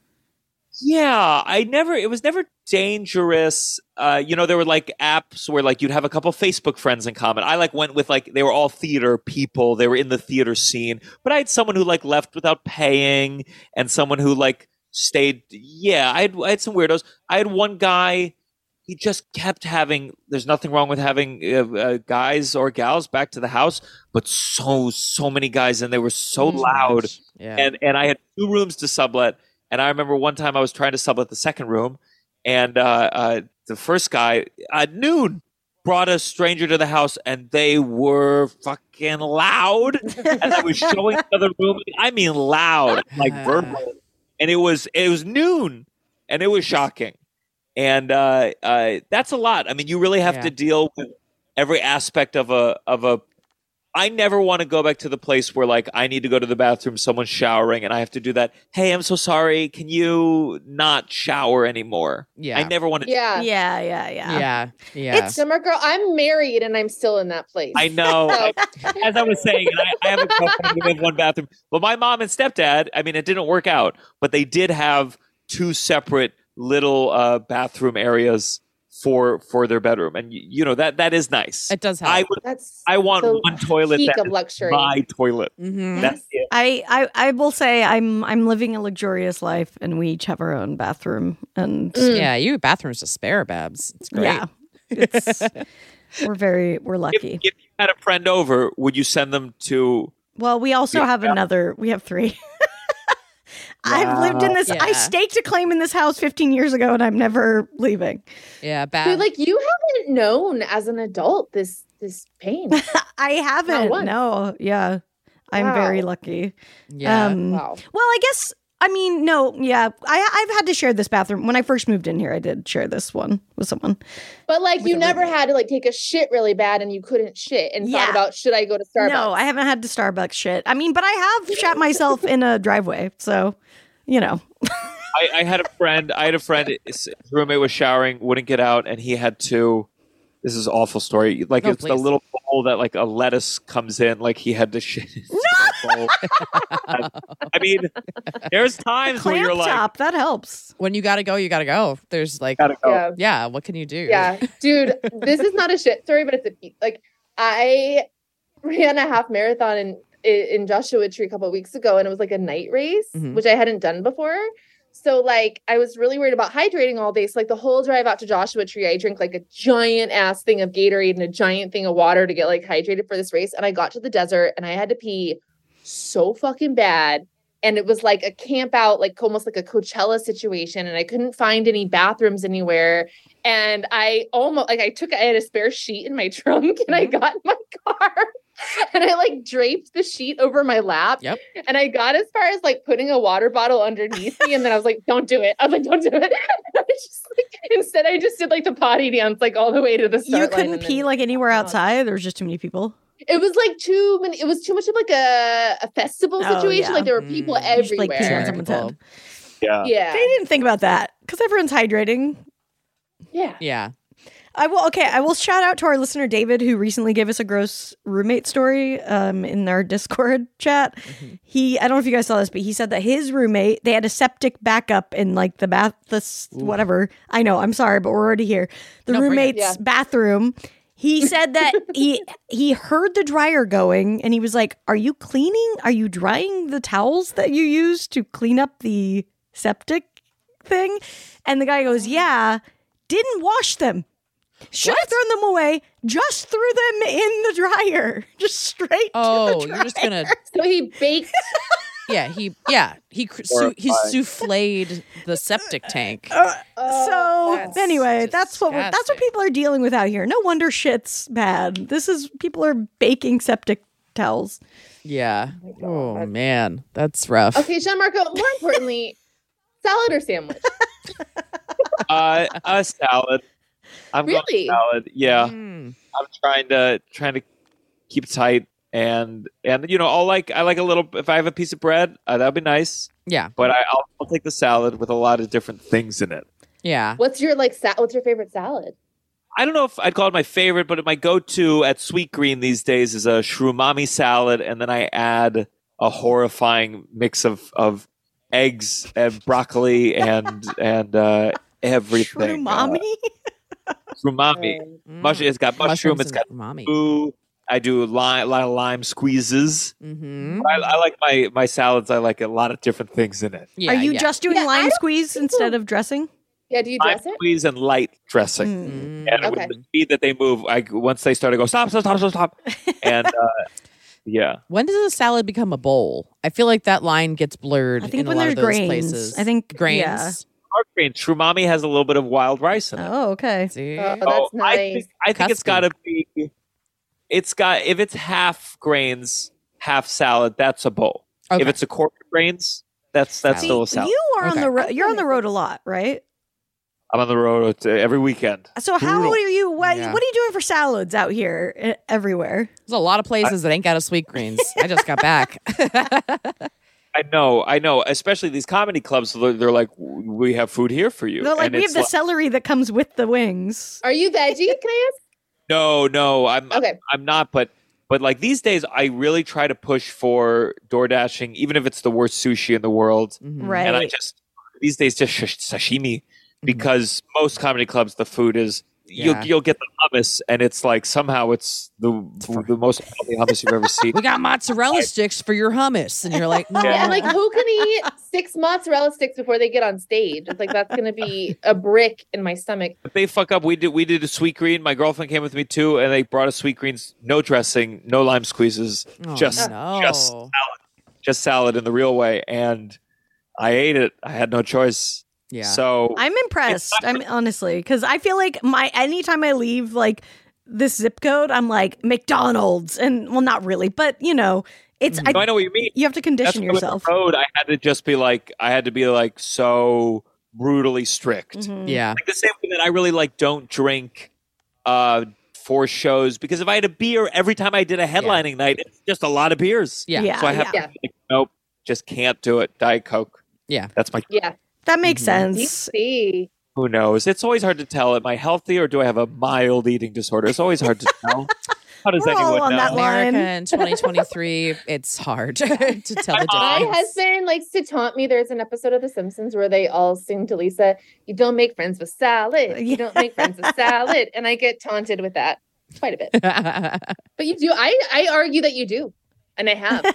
Yeah, I never. It was never dangerous. Uh, you know, there were like apps where like you'd have a couple Facebook friends in common. I like went with like they were all theater people. They were in the theater scene, but I had someone who like left without paying, and someone who like stayed. Yeah, I had I had some weirdos. I had one guy. He just kept having. There's nothing wrong with having uh, uh, guys or gals back to the house, but so so many guys, and they were so Too loud. much. Yeah. And and I had two rooms to sublet. And I remember one time I was trying to sublet the second room, and uh, uh, the first guy at noon brought a stranger to the house, and they were fucking loud. And I was showing another room. I mean, loud, like verbal. And it was it was noon, and it was shocking. And uh, uh, that's a lot. I mean, you really have Yeah. to deal with every aspect of a of a. I never want to go back to the place where like I need to go to the bathroom, someone's showering, and I have to do that. Hey, I'm so sorry. Can you not shower anymore? Yeah. I never want to. Yeah. Yeah, yeah, yeah. yeah. Yeah. It's- Gianmarco, I'm married and I'm still in that place. I know. So- I- as I was saying, and I, I have a girlfriend who have one bathroom. But my mom and stepdad, I mean, it didn't work out, but they did have two separate little uh, bathroom areas for for their bedroom, and you, you know that that is nice. it does help. I would. That's I want the one toilet peak that of is luxury. my toilet. Mhm. That's it. I, I I will say I'm I'm living a luxurious life, and we each have our own bathroom, and Mm. Yeah, you have bathrooms to spare, Babs. It's great. yeah, it's, we're very we're If, lucky. if you had a friend over, would you send them to? Well, we also Yeah. have another. We have three. I've lived in this. I Yeah. staked a claim in this house fifteen years ago, and I'm never leaving. Yeah, Dude, Babs. like you haven't known as an adult this this pain. I haven't. once. No, yeah, I'm very Wow. lucky. yeah. Um, Wow. Well, I guess I mean, no, yeah. I, I've had to share this bathroom. When I first moved in here, I did share this one with someone. But like you never had to like take a shit really bad and you couldn't shit and Yeah. thought about should I go to Starbucks? No, I haven't had to Starbucks shit. I mean, but I have shat myself in a driveway. So, you know. I, I had a friend. I had a friend. His roommate was showering, wouldn't get out, and he had to. This is an awful story. Like No, it's the please. little bowl that like a lettuce comes in. Like he had to shit. in that bowl. I, I mean, there's times where Clamp you're like, top, that helps. When you gotta go, you gotta go. There's like, gotta go. Yeah. yeah, what can you do? Yeah, dude, this is not a shit story, but it's a like I ran a half marathon in in Joshua Tree a couple of weeks ago, and it was like a night race, Mhm. which I hadn't done before. So like I was really worried about hydrating all day. So like the whole drive out to Joshua Tree, I drank like a giant ass thing of Gatorade and a giant thing of water to get like hydrated for this race. And I got to the desert and I had to pee so fucking bad. And it was like a camp out, like almost like a Coachella situation. And I couldn't find any bathrooms anywhere. And I almost like I took I had a spare sheet in my trunk and I got in my car. And I like draped the sheet over my lap. Yep. And I got as far as like putting a water bottle underneath me. And then I was like, don't do it. I was like, don't do it. And I just like, instead, I just did like the potty dance, like all the way to the start You line, couldn't and pee then- like anywhere Oh. outside. There was just too many people. It was like too many. It was too much of like a, a festival Oh, situation. yeah. Like there were people Mm. You just, like, everywhere. pee on someone's head. yeah. Yeah. They didn't think about that because everyone's hydrating. Yeah. Yeah. I will. Okay, I will shout out to our listener David, who recently gave us a gross roommate story um, in our Discord chat. Mm-hmm. He, I don't know if you guys saw this, but he said that his roommate, they had a septic backup in like the bath, the s- whatever. I know. I'm sorry, but we're already here. The No, bring it. roommate's Yeah. bathroom. He said that he he heard the dryer going, and he was like, "Are you cleaning? Are you drying the towels that you use to clean up the septic thing?" And the guy goes, "Yeah." Didn't wash them. Should have thrown them away. Just threw them in the dryer. Just straight Oh, to the dryer. you're just gonna. So he baked. Yeah, he. Yeah, he. cr- Su- he Horrifying. souffled the septic tank. Uh, Oh, so that's anyway, that's what we're, that's what disgusting. people are dealing with out here. No wonder shit's bad. This is people are baking septic towels. Yeah. Oh God. man, that's rough. Okay, Sean Marco. More importantly, salad or sandwich? Uh, a salad. I'm going Really? salad. Yeah. Mm. I'm trying to trying to keep tight and and you know I'll like I like a little if I have a piece of bread uh, that'd be nice, Yeah. but I, I'll, I'll take the salad with a lot of different things in it. Yeah. What's your like? Sa- what's your favorite salad? I don't know if I'd call it my favorite, but my go-to at Sweet Green these days is a shrumami salad, and then I add a horrifying mix of of eggs and broccoli and and uh, everything. Umami. Uh, shrumami. Um, Mush, it's got mushroom. Mushrooms It's got and umami. boo. I do lime, a lot of lime squeezes. Mm-hmm. I, I like my my salads. I like a lot of different things in it. Yeah, are you yeah. just doing Yeah, I lime don't squeeze think instead so. of dressing? Yeah. Do you Lime dress it? squeeze and light dressing. Mm. And Okay. with the speed that they move, I once they start to go stop, stop, stop, stop, stop, and uh, yeah, When does a salad become a bowl? I feel like that line gets blurred. I think in when a lot there's of those grains. places. I think- grains. yeah. hard grain. Shrumami has a little bit of wild rice in it. Oh, okay. See? Oh, Oh, that's nice. I think, I think it's Custom. got to be. It's got if it's half grains, half salad. That's a bowl. Okay. If it's a quarter grains, that's that's See, still a salad. You are on Okay. the ro- you're on the road a lot, right? I'm on the road to, every weekend. So how Brutal. are you? What, Yeah. what are you doing for salads out here e- everywhere? There's a lot of places that ain't got a sweet greens. I just got back. I know, I know. Especially these comedy clubs, they're, they're like, "We have food here for you." They're like, And we have it's the like, celery that comes with the wings. Are you veggie? Can I ask? no, no, I'm Okay. I'm not. But but like these days, I really try to push for door dashing, even if it's the worst sushi in the world. Mhm. Right. And I just these days just sh- sashimi Mm-hmm. because most comedy clubs the food is Yeah. you'll you'll get the hummus and it's like somehow it's the the most healthy hummus you've ever seen. We got mozzarella sticks for your hummus, and you're like, no. Yeah, and like who can eat six mozzarella sticks before they get on stage? It's like that's gonna be a brick in my stomach. But they fuck up. We did we did a sweet green. My girlfriend came with me too, and they brought us sweet greens, no dressing, no lime squeezes, Oh, just no. just just salad in the real way. And I ate it. I had no choice. yeah. So I'm impressed. I'm honestly because I feel like my anytime I leave like this zip code, I'm like McDonald's, and well, not really, but you know, It's No, I I, know what you mean. you have to That's condition why with the yourself. road, I had to just be like, I had to be like so brutally strict. Mhm. Yeah. Like the same way that I really like don't drink uh, for shows because if I had a beer every time I did a headlining night, it's just a lot of beers. Yeah. Yeah. So I have yeah. to be like, nope, just can't do it. Diet Coke. Yeah. That's my. Yeah. That makes Mhm. You sense. see. Who knows? It's always hard to tell. Am I healthy or do I have a mild eating disorder? It's always hard to tell. How does We're all anyone on know? that line. America in twenty twenty-three, it's hard to tell the My difference. husband likes to taunt me. There's an episode of The Simpsons where they all sing to Lisa, "You don't make friends with salad. You don't make friends with salad." And I get taunted with that quite a bit. But you do. I, I argue that you do. And I have.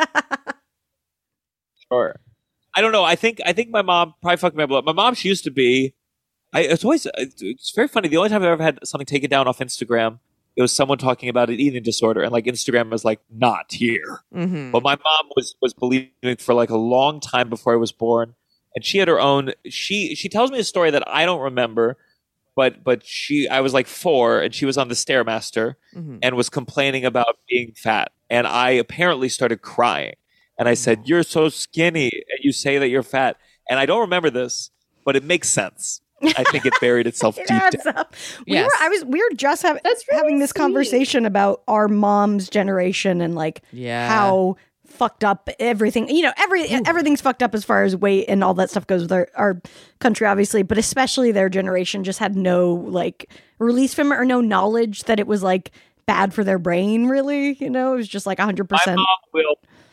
Sure. I don't know. I think I think my mom probably fucked me up a lot. My mom, she used to be. I it's always it's very funny. The only time I've ever had something taken down off Instagram, it was someone talking about an eating disorder, and like Instagram was like not here. Mhm. But my mom was was believing for like a long time before I was born, and she had her own. She she tells me a story that I don't remember, but but she I was like four, and she was on the Stairmaster Mhm. and was complaining about being fat, and I apparently started crying, and I said, "You're so skinny, and you say that you're fat," and I don't remember this, but it makes sense. I think it buried itself It deep adds down. up. We Yes. were I was we were just hav- That's really having this sweet. conversation about our mom's generation and like Yeah. how fucked up everything you know every everything's fucked up as far as weight and all that stuff goes with our, our country obviously, but especially their generation just had no like release from it or no knowledge that it was like bad for their brain really, you know. It was just like one hundred My percent. mom will.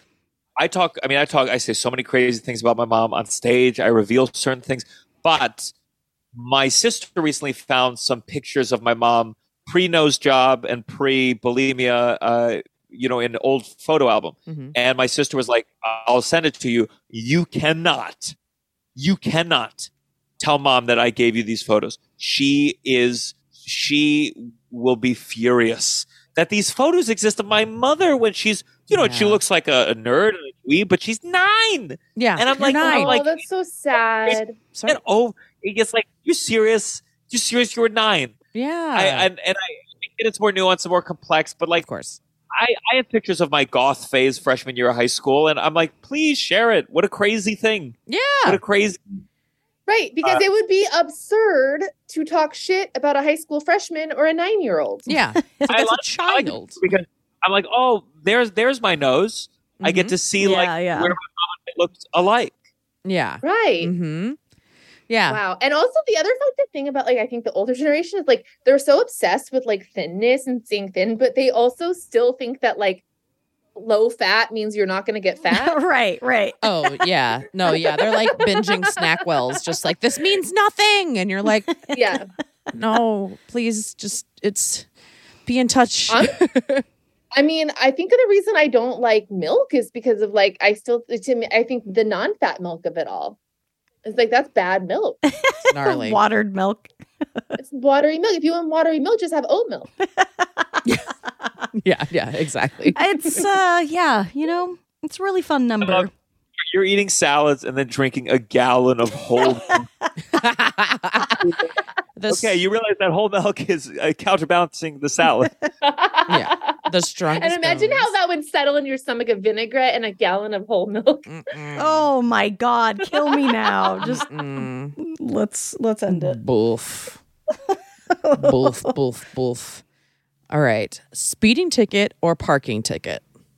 I talk. I mean, I talk. I say so many crazy things about my mom on stage. I reveal certain things, but my sister recently found some pictures of my mom pre-nose job and pre-bulimia. Uh, you know, in an old photo album, Mhm. and my sister was like, "I'll send it to you. You cannot, you cannot tell mom that I gave you these photos. She is. She will be furious that these photos exist of my mother when she's." You know, she Yeah. looks like a, a nerd and a dweeb, but she's nine. Yeah. And I'm You're like, nine. Oh, like- that's so sad. Sorry. And oh, it gets like, you serious? You serious? You were nine. Yeah. I, and and I think it's more nuanced and more complex, but like, of course. I, I have pictures of my goth phase freshman year of high school, and I'm like, please share it. What a crazy thing. Yeah. What a crazy. Right. Because it would be absurd to talk shit about a high school freshman or a nine year old. Yeah. It's like, I that's like- a I like it child. because I'm like, oh, there's there's my nose. I get Mhm. to see Yeah, like yeah. where my mom looked alike. Yeah. Right. Mm-hmm. Yeah. Wow. And also the other fucked up thing about like I think the older generation is like they're so obsessed with like thinness and staying thin, but they also still think that like low fat means you're not gonna get fat. right, right. Oh, yeah. No, yeah. They're like binging Snackwells, just like, this means nothing. And you're like, Yeah. no, please just, it's, be in touch. I'm- I mean, I think the reason I don't like milk is because of like I still to me I think the non-fat milk of it all. It's like that's bad milk. It's gnarly. Watered milk. It's watery milk. If you want watery milk, just have oat milk. Yeah, yeah, exactly. It's uh yeah, you know, it's a really fun number. You're eating salads and then drinking a gallon of whole. This- Okay, you realize that whole milk is uh, counterbalancing the salad. Yeah, the strongest. And imagine how bones. that would settle in your stomach of vinaigrette and a gallon of whole milk. Mm-mm. Oh my god, kill me now. Just Mm. let's let's end it. Boof. Boof, boof, boof. All right. Speeding ticket or parking ticket?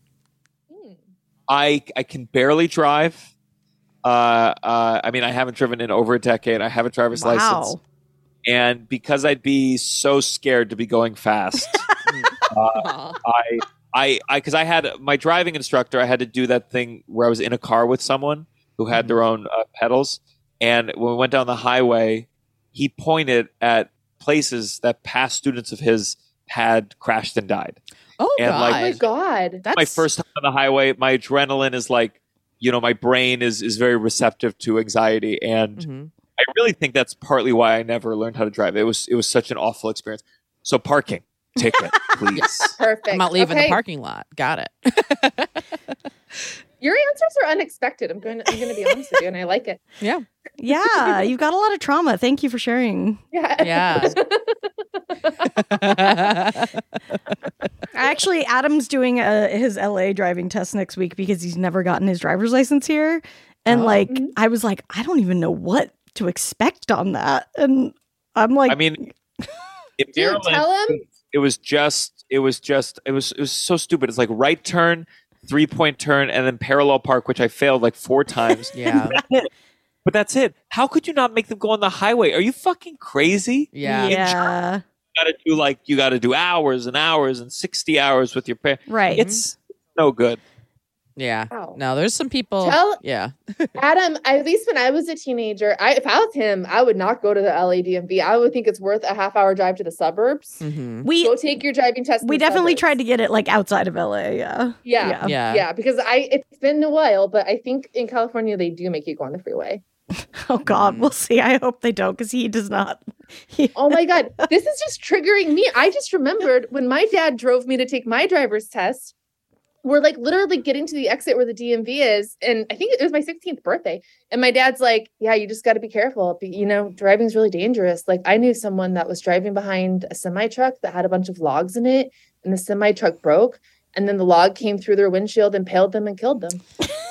I I can barely drive. Uh, uh, I mean, I haven't driven in over a decade. I have a driver's license, Wow. and because I'd be so scared to be going fast, uh, I I I because I had my driving instructor. I had to do that thing where I was in a car with someone who had their own uh, pedals, and when we went down the highway, he pointed at places that past students of his had crashed and died. Oh, And, God. like- Oh my god. That's My first time on the highway, my adrenaline is like, you know, my brain is is very receptive to anxiety, and Mhm. I really think that's partly why I never learned how to drive. It was it was such an awful experience. So parking ticket, please. Perfect. I'm not leaving Okay. the parking lot. Got it. Your answers are unexpected. I'm going to, I'm going to be honest with you, and I like it. Yeah. Yeah, you've got a lot of trauma. Thank you for sharing. Yeah. Yeah. Actually, Adam's doing uh his L A driving test next week because he's never gotten his driver's license here. And Oh. like, Mhm. I was like, I don't even know what to expect on that. And I'm like, I mean, in Dude, Maryland, tell him. it was just, it was just, it was, it was so stupid. It's like right turn, three point turn, and then parallel park, which I failed like four times. Yeah. But that's it. How could you not make them go on the highway? Are you fucking crazy? Yeah. yeah, You got to do like you got to do hours and hours and sixty hours with your parents. right. It's no good. Yeah. Wow. No, there's some people. Tell- yeah. Adam, at least when I was a teenager, I, if I was him, I would not go to the L A D M V. I would think it's worth a half hour drive to the suburbs. hmm we Go take your driving test. in we the definitely suburbs. tried to get it like outside of L A. Yeah, Yeah. yeah. Yeah. Yeah, because I it's been a while, but I think in California they do make you go on the freeway. Oh God, Mm. we'll see. I hope they don't, because he does not. He- Oh my God. This is just triggering me. I just remembered when my dad drove me to take my driver's test. We're like literally getting to the exit where the D M V is. And I think it was my sixteenth birthday. And my dad's like, yeah, you just got to be careful. Be- You know, driving's really dangerous. Like I knew someone that was driving behind a semi truck that had a bunch of logs in it. And the semi truck broke. And then the log came through their windshield, impaled them, and killed them.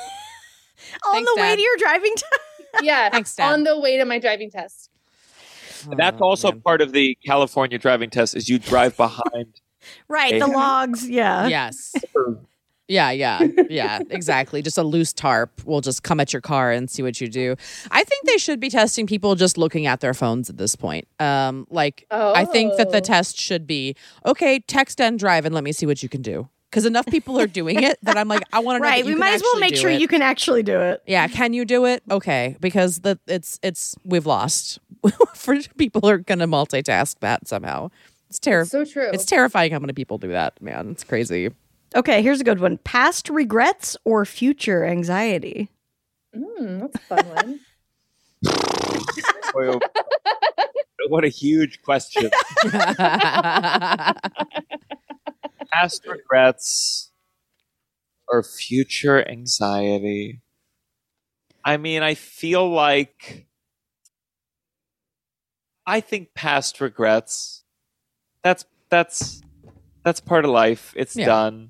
on Thanks, the way Dad. to your driving test. Yeah. Thanks, Dad. On the way to my driving test. That's Oh, also man. part of the California driving test is you drive behind. Right, the Yeah. logs. Yeah. Yes. Yeah, yeah, yeah, exactly. Just a loose tarp will just come at your car and see what you do. I think they should be testing people just looking at their phones at this point. Um, like, I think that the Oh. test should be, okay, text and drive and let me see what you can do. Because enough people are doing it that I'm like, I want to know. Right. that you We can might as well actually make do sure it. you can actually do it. Yeah, can you do it? Okay, because the it's it's we've lost. For people who are going to multitask that somehow. It's terrifying. So true. It's terrifying how many people do that, man. It's crazy. Okay, here's a good one. Past regrets or future anxiety? Mm, that's a fun one. Boy, oh, what a huge question. Past regrets or future anxiety? I mean, I feel like I think past regrets. That's that's that's part of life. It's Yeah. done.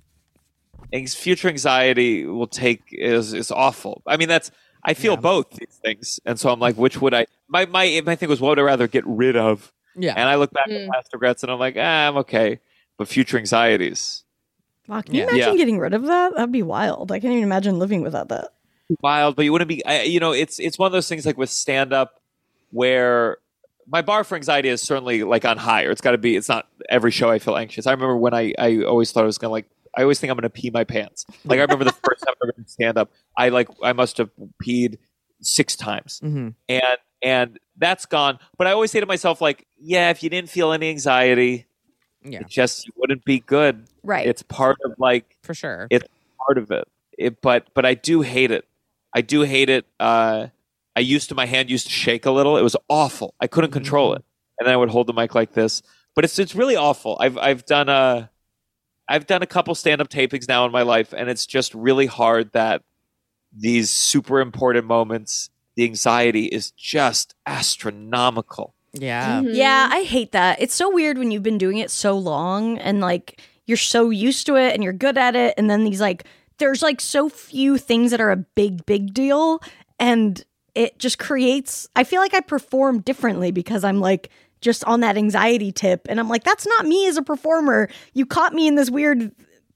Ex- Future anxiety will take is is awful. I mean, that's I feel Yeah. both these things, and so I'm like, which would I? My my my thing was, what would I rather get rid of? Yeah. And I look back Mm. at past regrets, and I'm like, ah, I'm okay. But future anxieties, Wow, can you Yeah. imagine Yeah. getting rid of that? That'd be wild. I can't even imagine living without that. wild. But you wouldn't be. I, you know, it's it's one of those things like with stand up, where my bar for anxiety is certainly like on higher. It's got to be. It's not every show I feel anxious. I remember when I I always thought I was gonna like. I always think I'm gonna pee my pants. Like I remember the first time I ever did stand up, I like I must have peed six times, hmm and and that's gone. But I always say to myself like, yeah, if you didn't feel any anxiety, Yeah, it just wouldn't be good. Right. It's part of like for sure. it's part of it. it. But but I do hate it. I do hate it. Uh, I used to my hand used to shake a little. It was awful. I couldn't control it, and then I would hold the mic like this. But it's it's really awful. I've I've done a I've done a couple stand up tapings now in my life, and it's just really hard that these super important moments, the anxiety is just astronomical. yeah. Mhm. Yeah, I hate that. It's so weird when you've been doing it so long and like you're so used to it and you're good at it. And then these like, there's like so few things that are a big, big deal. And it just creates, I feel like I perform differently because I'm like just on that anxiety tip. And I'm like, that's not me as a performer. You caught me in this weird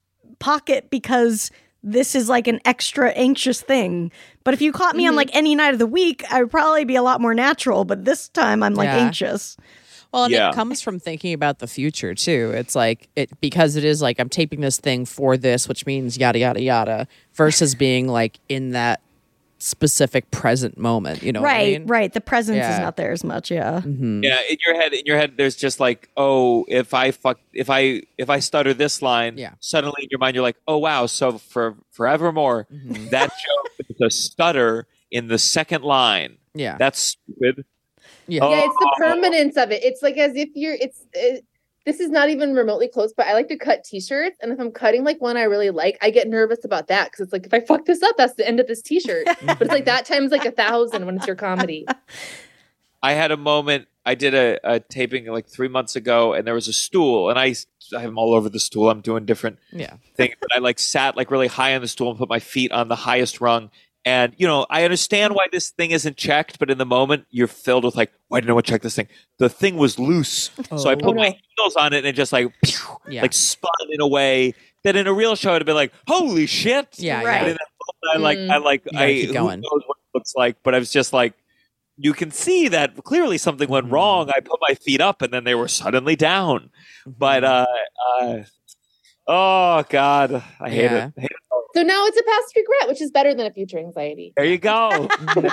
pocket because this is like an extra anxious thing. But if you caught me on like any night of the week, I would probably be a lot more natural. But this time I'm like Yeah. anxious. Well, and Yeah. it comes from thinking about the future too. It's like it because it is like I'm taping this thing for this, which means yada yada yada, versus being like in that specific present moment. You know, right, what I mean? right. The presence Yeah. is not there as much. Yeah. Mhm. Yeah, in your head, in your head, there's just like, oh, if I fuck, if I if I stutter this line, Yeah. suddenly in your mind, you're like, oh wow, so for forevermore, Mhm. that joke is a stutter in the second line. Yeah, That's stupid. yeah, Oh. Yeah, it's the permanence of it. It's like as if you're. It's. It, this is not even remotely close, but I like to cut T-shirts, and if I'm cutting like one I really like, I get nervous about that because it's like if I fuck this up, that's the end of this T-shirt. But it's like that times like a thousand when it's your comedy. I had a moment. I did a, a taping like three months ago, and there was a stool, and I I am all over the stool. I'm doing different Yeah. things, but I like sat like really high on the stool and put my feet on the highest rung. And you know, I understand why this thing isn't checked, but in the moment, you're filled with like, why didn't I check this thing? The thing was loose, so I put my heels on it, and it just like pew, Yeah. like spun in a way that in a real show I'd have been like, holy shit! Yeah, Right. But in that moment, I like I like You gotta I keep who going. knows what it looks like, but I was just like. You can see that clearly something went Mhm. wrong. I put my feet up and then they were suddenly down. But uh, uh oh god, I hate Yeah. it. I hate it. So now it's a past regret, which is better than a future anxiety. There you go.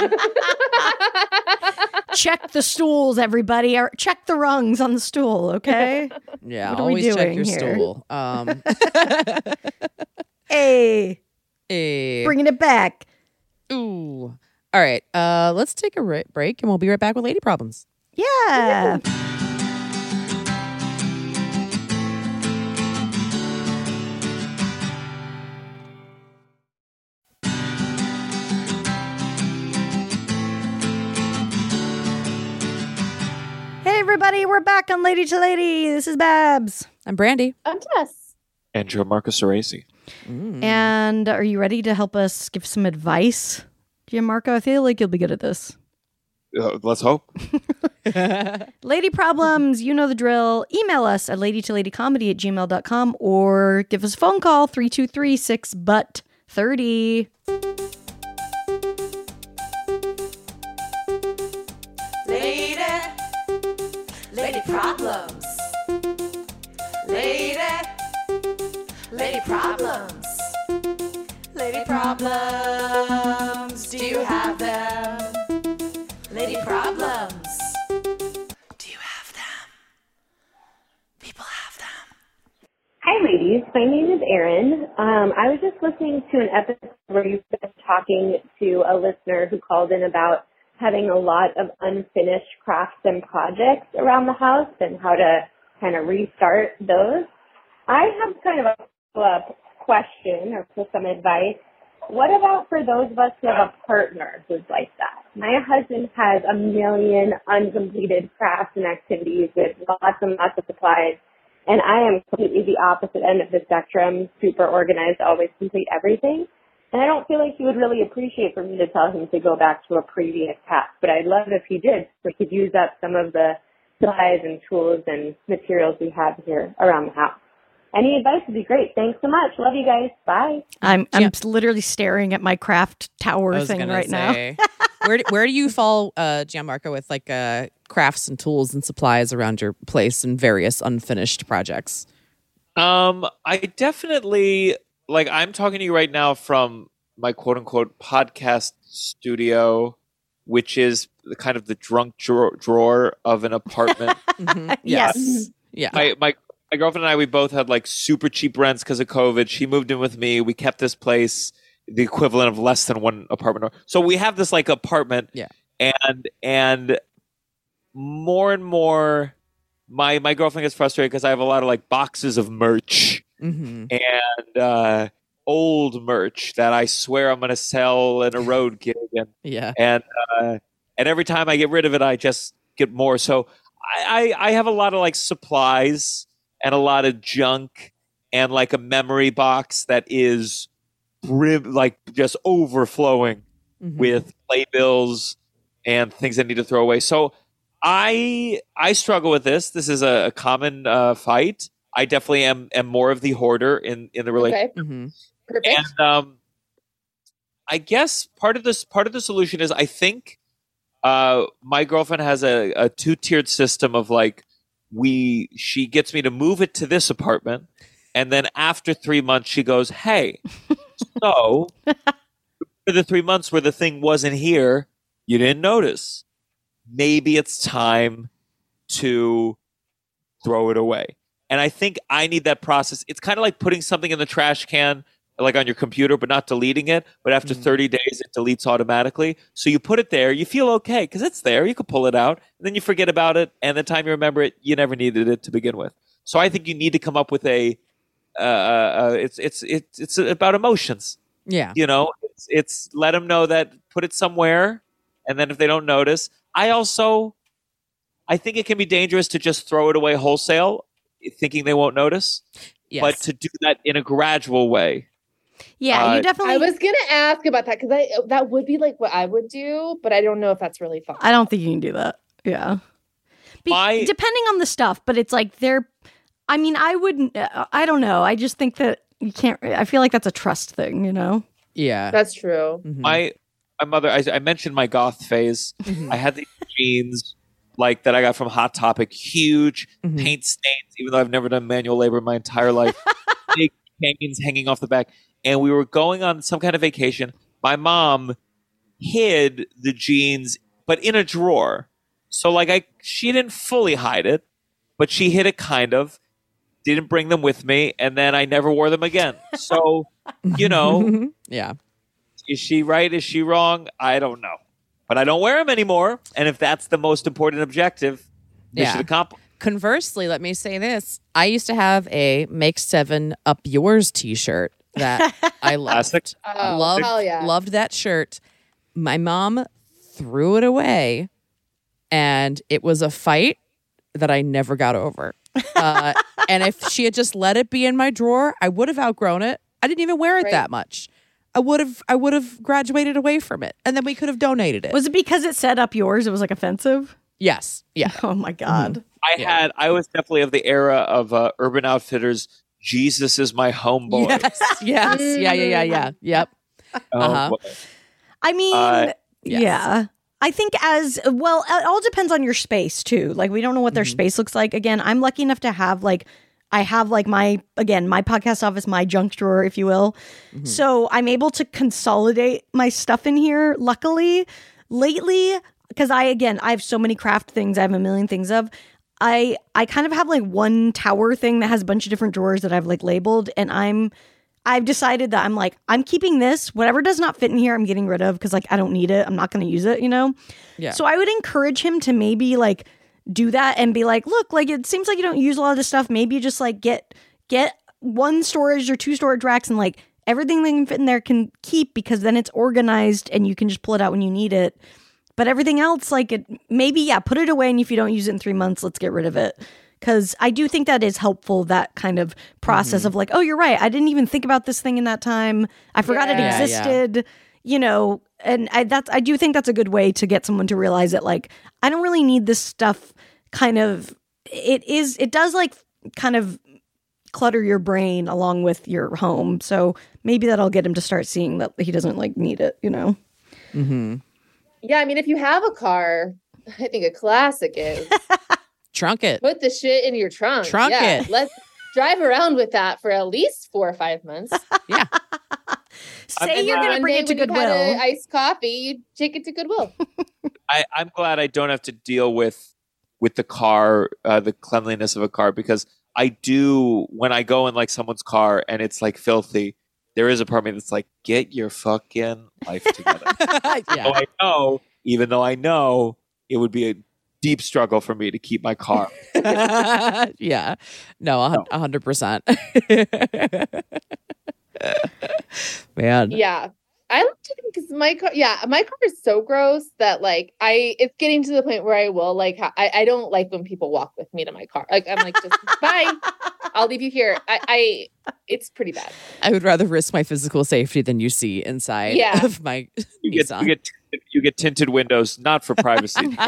Check the stools, everybody. Or check the rungs on the stool, okay? Yeah, What are we always check doing your here? stool. Um, Hey, eh, bringing it back. ooh. All right, uh, let's take a ri- break, and we'll be right back with lady problems. Yeah. Hey, everybody. We're back on Lady to Lady. This is Babs. I'm Brandy. I'm Tess. And Joe Marcus Aracy. Mm. And are you ready to help us give some advice, Gianmarco? I feel like you'll be good at this. Uh, let's hope. Lady problems, you know the drill. Email us at ladytoladycomedy at gmail dot com or give us a phone call, three two three, six but thirty. Lady, lady problems. Lady, lady problems. Lady problems. Do you have them? Lady problems. Do you have them? People have them. Hi, ladies. My name is Erin. Um, I was just listening to an episode where you were talking to a listener who called in about having a lot of unfinished crafts and projects around the house and how to kind of restart those. I have kind of a follow-up question or for some advice. What about for those of us who have a partner who's like that? My husband has a million uncompleted crafts and activities with lots and lots of supplies, and I am completely the opposite end of the spectrum, super organized, always complete everything. And I don't feel like he would really appreciate for me to tell him to go back to a previous task, but I'd love if he did, so he could use up some of the supplies and tools and materials we have here around the house. Any advice would be great. Thanks so much. Love you guys. Bye. I'm I'm Yeah. literally staring at my craft tower I was thing gonna right now. say, where do, where do you fall, uh, Gianmarco, with like uh, crafts and tools and supplies around your place and various unfinished projects? Um, I definitely like. I'm talking to you right now from my quote unquote podcast studio, which is the kind of the drunk drawer, drawer of an apartment. Mhm. Yes. Yeah. my my my girlfriend and I, we both had like super cheap rents because of COVID. She moved in with me. We kept this place the equivalent of less than one apartment. So we have this like apartment. Yeah. And and more and more, my my girlfriend gets frustrated because I have a lot of like boxes of merch hmm and uh, old merch that I swear I'm going to sell in a road gig. And Yeah. and uh, and every time I get rid of it, I just get more. So I, I I have a lot of like supplies and a lot of junk and like a memory box that is brim like just overflowing Mhm. with playbills and things I need to throw away. So I I struggle with this. This is a, a common uh, fight. I definitely am am more of the hoarder in in the relationship. Okay, Mhm. perfect. And um, I guess part of this part of the solution is I think uh, my girlfriend has a, a two tiered system of like we she gets me to move it to this apartment, and then after three months she goes, "Hey, so for the three months where the thing wasn't here, you didn't notice. Maybe it's time to throw it away." And I think I need that process. It's kind of like putting something in the trash can, like on your computer, but not deleting it. But after Mhm. thirty days, it deletes automatically. So you put it there. You feel okay because it's there. You could pull it out. And then you forget about it. And the time you remember it, you never needed it to begin with. So I think you need to come up with a uh, uh, it's, it's, it's, it's about emotions. Yeah. You know, it's, it's let them know that put it somewhere. And then if they don't notice, I also... I think it can be dangerous to just throw it away wholesale, thinking they won't notice. Yes. But to do that in a gradual way. Yeah, Uh, you definitely. I was gonna ask about that because I that would be like what I would do, but I don't know if that's really fun. I don't think you can do that. Yeah. Be- My- depending on the stuff, but it's like they're. I mean, I wouldn't. Uh, I don't know. I just think that you can't. I feel like that's a trust thing, you know. Yeah. That's true. Mhm. My my mother, I, I mentioned my goth phase. Mhm. I had these jeans like that I got from Hot Topic, huge Mhm. paint stains, even though I've never done manual labor in my entire life. Big chains hanging off the back. And we were going on some kind of vacation. My mom hid the jeans, but in a drawer. So like I she didn't fully hide it, but she hid it kind of. Didn't bring them with me, and then I never wore them again. So, you know, yeah. is she right? Is she wrong? I don't know. But I don't wear them anymore. And if that's the most important objective, mission Yeah. accomplished. Conversely, let me say this. I used to have a Make Seven Up Yours t-shirt that I loved. Classic. Oh, loved, hell yeah. loved that shirt. My mom threw it away, and it was a fight that I never got over. Uh, and if she had just let it be in my drawer, I would have outgrown it. I didn't even wear it Right. that much. I would have I would have graduated away from it, and then we could have donated it. Was it because it set up yours? It was like offensive. yes, yeah. Oh my god. I Yeah. had I was definitely of the era of uh, Urban Outfitters. Jesus is my homeboy. Yes, yes, yeah, yeah, yeah, yeah. Yep. Oh, Uh-huh. boy. I mean, Uh, yes. yeah. I think as well, it all depends on your space too. Like we don't know what their Mhm. space looks like. Again, I'm lucky enough to have like I have like my again my podcast office, my junk drawer, if you will. Mhm. So I'm able to consolidate my stuff in here. Luckily, lately, because I again I have so many craft things. I have a million things of. I I kind of have like one tower thing that has a bunch of different drawers that I've like labeled, and I'm I've decided that I'm like I'm keeping this. Whatever does not fit in here, I'm getting rid of because like I don't need it. I'm not going to use it. You know. Yeah. So I would encourage him to maybe like do that and be like, look, like it seems like you don't use a lot of this stuff. Maybe you just like get get one storage or two storage racks and like everything that can fit in there can keep because then it's organized and you can just pull it out when you need it. But everything else, like it, maybe, yeah, put it away. And if you don't use it in three months, let's get rid of it. Because I do think that is helpful, that kind of process Mm-hmm. of like, oh, you're right. I didn't even think about this thing in that time. I forgot it Yeah. Yeah, yeah. existed, you know, and I, that's, I do think that's a good way to get someone to realize that, like, I don't really need this stuff kind of, it is, it does like kind of clutter your brain along with your home. So maybe that'll get him to start seeing that he doesn't like need it, you know? Mm-hmm. Yeah, I mean, if you have a car, I think a classic is Trunk it. put the shit in your trunk. Trunk yeah, it. let's drive around with that for at least four or five months. Yeah. Say And you're then going to One bring day it to when you've had Goodwill. a iced coffee, you take it to Goodwill. I, I'm glad I don't have to deal with with the car, uh, the cleanliness of a car, because I do when I go in like someone's car and it's like filthy. There is a part of me that's like, get your fucking life together. So yeah. I know, even though I know it would be a deep struggle for me to keep my car. yeah. No, a hun- a hundred percent. Man. Yeah. I like to think because my car, yeah, my car is so gross that like I, it's getting to the point where I will like, ha- I, I don't like when people walk with me to my car. Like I'm like, just bye. I'll leave you here. I, I, it's pretty bad. I would rather risk my physical safety than you see inside Yeah. of my You get, Nissan. you get you get tinted windows, not for privacy.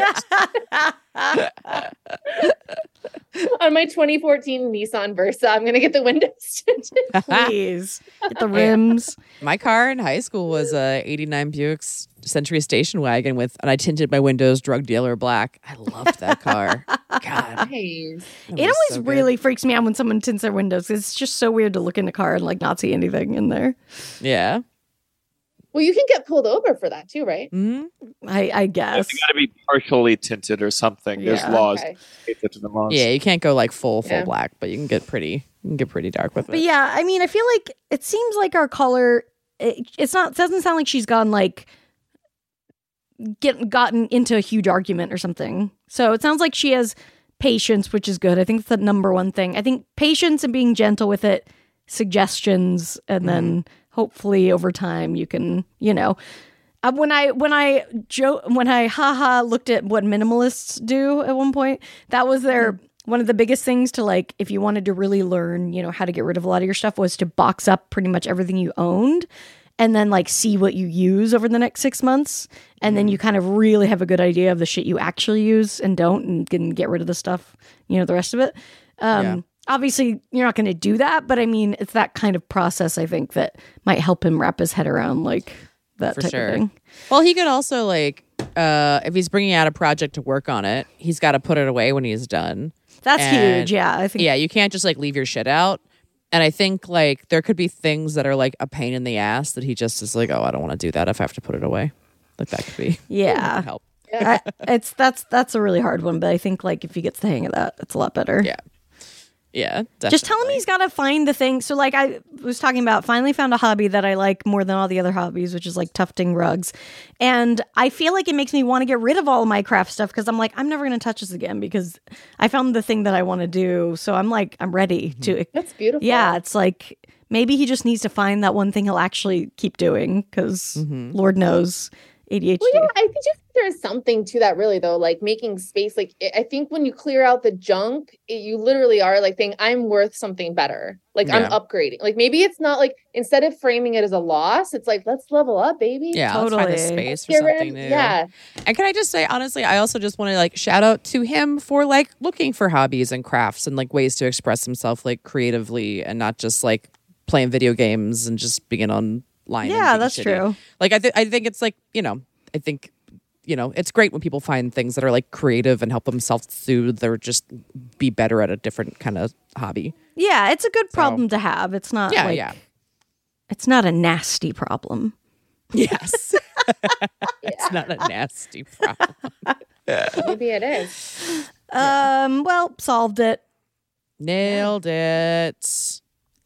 On my twenty fourteen Nissan Versa, I'm gonna get the windows tinted. Please. Get the rims. My car in high school was a eighty-nine Buick Century station wagon with, and I tinted my windows drug dealer black. I loved that car. God. Nice. that It was always so good. really freaks me out when someone tints their windows. It's just so weird to look in the car and like not see anything in there. Yeah. Well, you can get pulled over for that too, right? hmm I, I guess. It's got to be partially tinted or something. There's Yeah. laws. Okay. It's in the laws. Yeah, you can't go like full, full Yeah. black, but you can get pretty, you can get pretty dark with But it. yeah, I mean, I feel like it seems like our caller, it, it's not, doesn't sound like she's gone like, get gotten into a huge argument or something. So it sounds like she has patience, which is good. I think it's the number one thing. I think patience and being gentle with it, suggestions, and then hopefully over time you can, you know, Uh, when I when I jo- when I haha looked at what minimalists do at one point, that was their mm. one of the biggest things to like if you wanted to really learn, you know, how to get rid of a lot of your stuff was to box up pretty much everything you owned and then like see what you use over the next six months. And mm. then you kind of really have a good idea of the shit you actually use and don't and can get rid of the stuff, you know, the rest of it. Um, yeah. Obviously, you're not going to do that, but I mean, it's that kind of process, I think, that might help him wrap his head around like that For type sure. of thing. Well, he could also like, uh, if he's bringing out a project to work on it, he's got to put it away when he's done. That's and, huge. Yeah, I think. Yeah, you can't just like leave your shit out. And I think like there could be things that are like a pain in the ass that he just is like, oh, I don't want to do that if I have to put it away. Like that could be. Yeah, could help. I, it's that's that's a really hard one, but I think like if he gets the hang of that, it's a lot better. Yeah. Yeah, definitely. Just tell him he's got to find the thing. So, like I was talking about, finally found a hobby that I like more than all the other hobbies, which is like tufting rugs. And I feel like it makes me want to get rid of all of my craft stuff because I'm like, I'm never going to touch this again because I found the thing that I want to do. So I'm like, I'm ready to. That's beautiful. Yeah, it's like maybe he just needs to find that one thing he'll actually keep doing because mm-hmm. Lord knows A D H D. Well, yeah, I think just there is something to that, really, though. Like making space. Like I think when you clear out the junk, it, you literally are like saying, "I'm worth something better." Like yeah. I'm upgrading. Like maybe it's not like instead of framing it as a loss, it's like let's level up, baby. Yeah, totally. let's find a space for something new. Yeah. And can I just say, honestly, I also just want to like shout out to him for like looking for hobbies and crafts and like ways to express himself like creatively and not just like playing video games and just being online. Yeah, that's shitty. true. Like I, th- I think it's like you know. I think, you know, it's great when people find things that are like creative and help them self-soothe or just be better at a different kind of hobby. Yeah, it's a good problem so, to have. It's not yeah, like, yeah. It's not a nasty problem. Yes. It's not a nasty problem. Maybe it is. Um, well, solved it. Nailed it.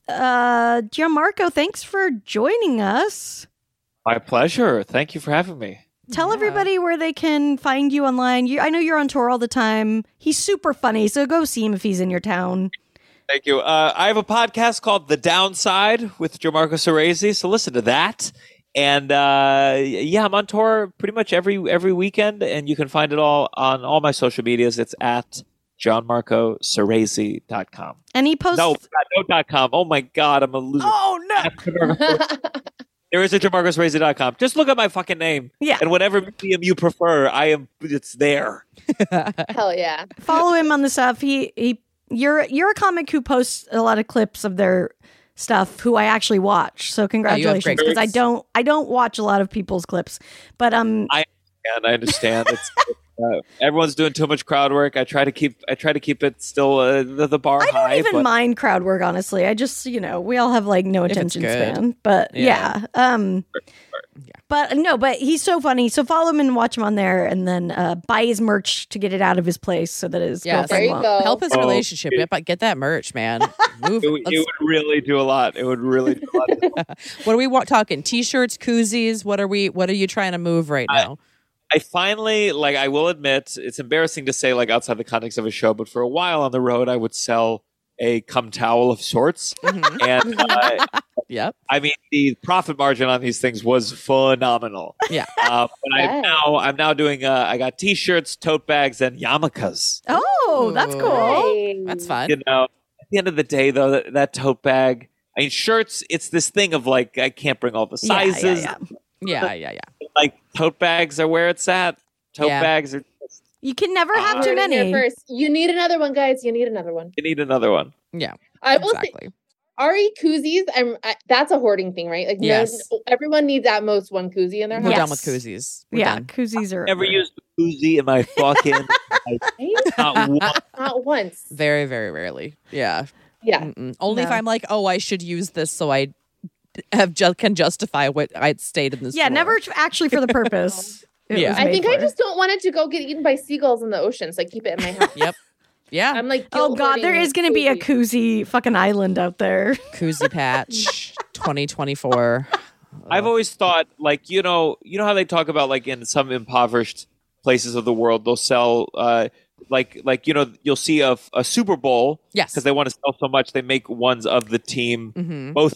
Uh, Gianmarco, thanks for joining us. My pleasure. Thank you for having me. Tell yeah. everybody where they can find you online. You, I know you're on tour all the time. He's super funny, so go see him if he's in your town. Thank you. Uh, I have a podcast called The Downside with Gianmarco Ceresi, so listen to that. And uh, yeah, I'm on tour pretty much every every weekend, and you can find it all on all my social medias. It's at gianmarco ceresi dot com. And he posts... No, no dot com. Oh my God, I'm a loser. Oh, no! There is a gianmarco ceresi dot com. Just look at my fucking name. Yeah. And whatever medium you prefer, I am. It's there. Hell yeah. Follow him on the stuff. He he. You're you're a comic who posts a lot of clips of their stuff. Who I actually watch. So congratulations, because I don't I don't watch a lot of people's clips. But um, I and I understand. It's, uh, everyone's doing too much crowd work. I try to keep I try to keep it still uh, the, the bar I don't high. even but... mind crowd work, honestly. I just, you know, we all have like no attention span. But yeah. yeah. Um yeah. But no, but he's so funny. So follow him and watch him on there and then uh, buy his merch to get it out of his place so that his yes. girlfriend won't. Go. Help his oh, relationship. it, Get, get that merch, man. Move. It, it would really do a lot. It would really do a lot. What are we wa- talking? T-shirts, koozies? What are we what are you trying to move right now? I, I finally, like, I will admit, it's embarrassing to say, like, outside the context of a show, but for a while on the road, I would sell a cum towel of sorts. Mm-hmm. And, uh, yep. I mean, the profit margin on these things was phenomenal. Yeah. Uh, but I'm now, I'm now doing, uh, I got t-shirts, tote bags, and yarmulkes. Oh, that's cool. Nice. That's fun. You know, at the end of the day, though, that, that tote bag, I mean, shirts, it's this thing of, like, I can't bring all the sizes. Yeah, yeah, yeah. yeah, yeah. Like, tote bags are where it's at. Tote Yeah. bags are just, You can never have You too heard it here many. First, you need another one, guys. You need another one. you need another one. Yeah. I will Exactly. say, Ari koozies. I'm. I, that's a hoarding thing, right? Like, no- Yes. everyone needs at most one koozie in their We're house. done with koozies. We're Yeah, done. koozies are. Never used a koozie in my fucking life. Not one. Not once. Very, very rarely. Yeah. Yeah. Mm-mm. Only if No. I'm like, oh, I should use this so I have ju- can justify what I stayed in this. Yeah, drawer. never t- actually for the purpose. it Yeah. was I made think I for. just don't want it to go get eaten by seagulls in the ocean, so I keep it in my house. Yep. Yeah. I'm like, Oh guilt God, there hoarding is going to be a koozie. koozie fucking island out there. Koozie Patch twenty twenty-four. I've always thought, like, you know, you know how they talk about, like, in some impoverished places of the world, they'll sell, uh, like, like you know, you'll see a, a Super Bowl. Yes. Because they want to sell so much, they make ones of the team, Mhm. both teams.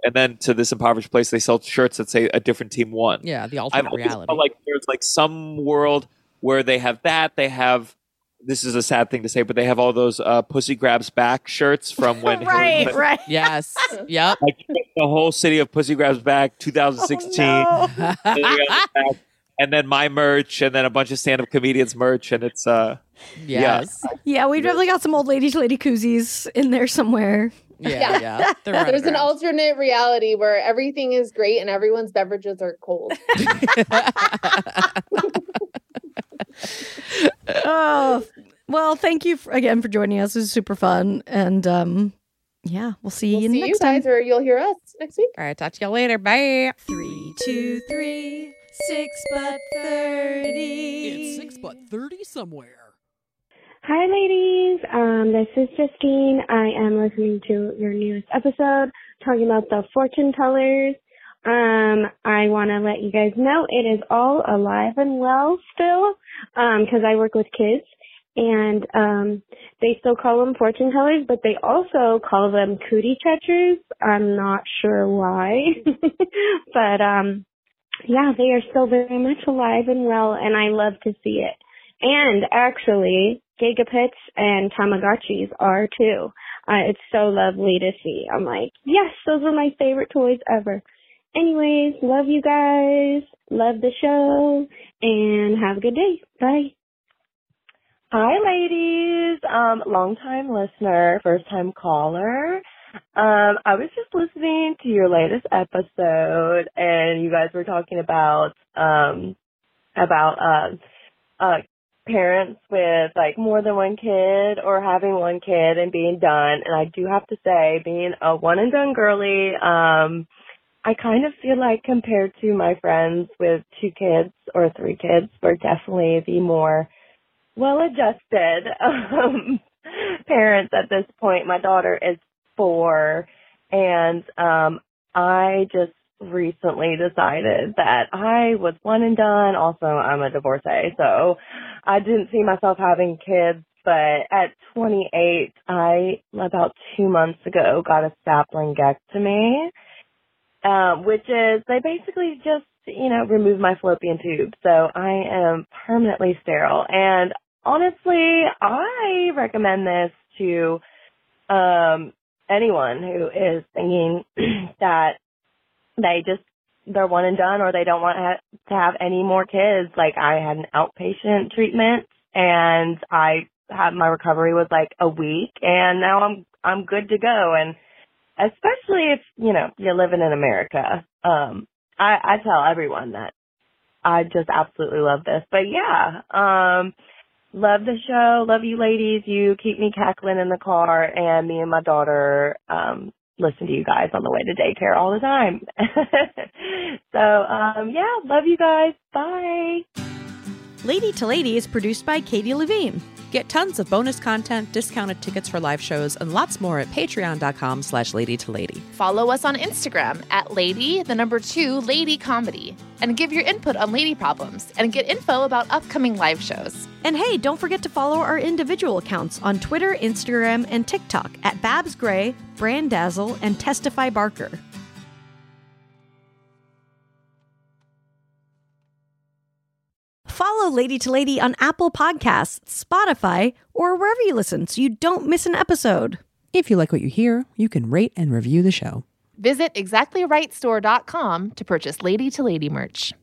and then to this impoverished place, they sell shirts that say a different team won. Yeah, the I've alternate always reality. felt like there's like some world where they have that. They have, this is a sad thing to say, but they have all those uh, pussy grabs back shirts from when Hillary right, Clinton- right. Yes. Yep. like the whole city of pussy grabs back twenty sixteen. Oh, no. And then we got the back, and then my merch, and then a bunch of stand-up comedians merch, and it's uh Yes. Yeah, we definitely got some old lady to lady koozies in there somewhere. Yeah. Yeah. They're running There's an around. alternate reality where everything is great and everyone's beverages are cold. Oh, well, thank you for, again for joining us. It was super fun. And um, yeah, we'll see We'll you see you next time. guys, or you'll hear us next week. All right. Talk to you later. Bye. Three, two, three, six but thirty. It's six but thirty somewhere. Hi, ladies. Um, this is Justine. I am listening to your newest episode talking about the fortune tellers. Um, I want to let you guys know it is all alive and well still, um, because I work with kids, and um, they still call them fortune tellers, but they also call them cootie catchers. I'm not sure why, but um, yeah, they are still very much alive and well, and I love to see it. And actually, Gigapets and Tamagotchis are too. Uh, it's so lovely to see. I'm like, yes, those are my favorite toys ever. Anyways, love you guys. Love the show. And have a good day. Bye. Hi, ladies. Um, long-time listener, first-time caller. Um, I was just listening to your latest episode, and you guys were talking about um, about uh, uh, parents with like more than one kid or having one kid and being done. And I do have to say, being a one-and-done girly, um, I kind of feel like compared to my friends with two kids or three kids, we're definitely the more well-adjusted um, parents at this point. My daughter is four, and um, I just recently decided that I was one and done. Also, I'm a divorcee, so I didn't see myself having kids. But at twenty-eight, I, about two months ago, got a saplingectomy. Um, which is, they basically just, you know, remove my fallopian tube. So I am permanently sterile. And honestly, I recommend this to um, anyone who is thinking that they just, they're one and done, or they don't want to have any more kids. Like, I had an outpatient treatment, and I had, my recovery was like a week, and now I'm, I'm good to go. And especially if, you know, you're living in America. Um, I, I tell everyone that I just absolutely love this. But yeah, um, love the show. Love you ladies. You keep me cackling in the car, and me and my daughter um, listen to you guys on the way to daycare all the time. So, um, yeah, love you guys. Bye. Lady to Lady is produced by Katie Levine. Get tons of bonus content, discounted tickets for live shows, and lots more at patreon.com slash lady to lady. Follow us on Instagram at lady, the number two, lady comedy. And give your input on lady problems and get info about upcoming live shows. And hey, don't forget to follow our individual accounts on Twitter, Instagram, and TikTok at Babs Gray, Brandazzle, and Testify Barker. Follow Lady to Lady on Apple Podcasts, Spotify, or wherever you listen so you don't miss an episode. If you like what you hear, you can rate and review the show. Visit exactly right store dot com to purchase Lady to Lady merch.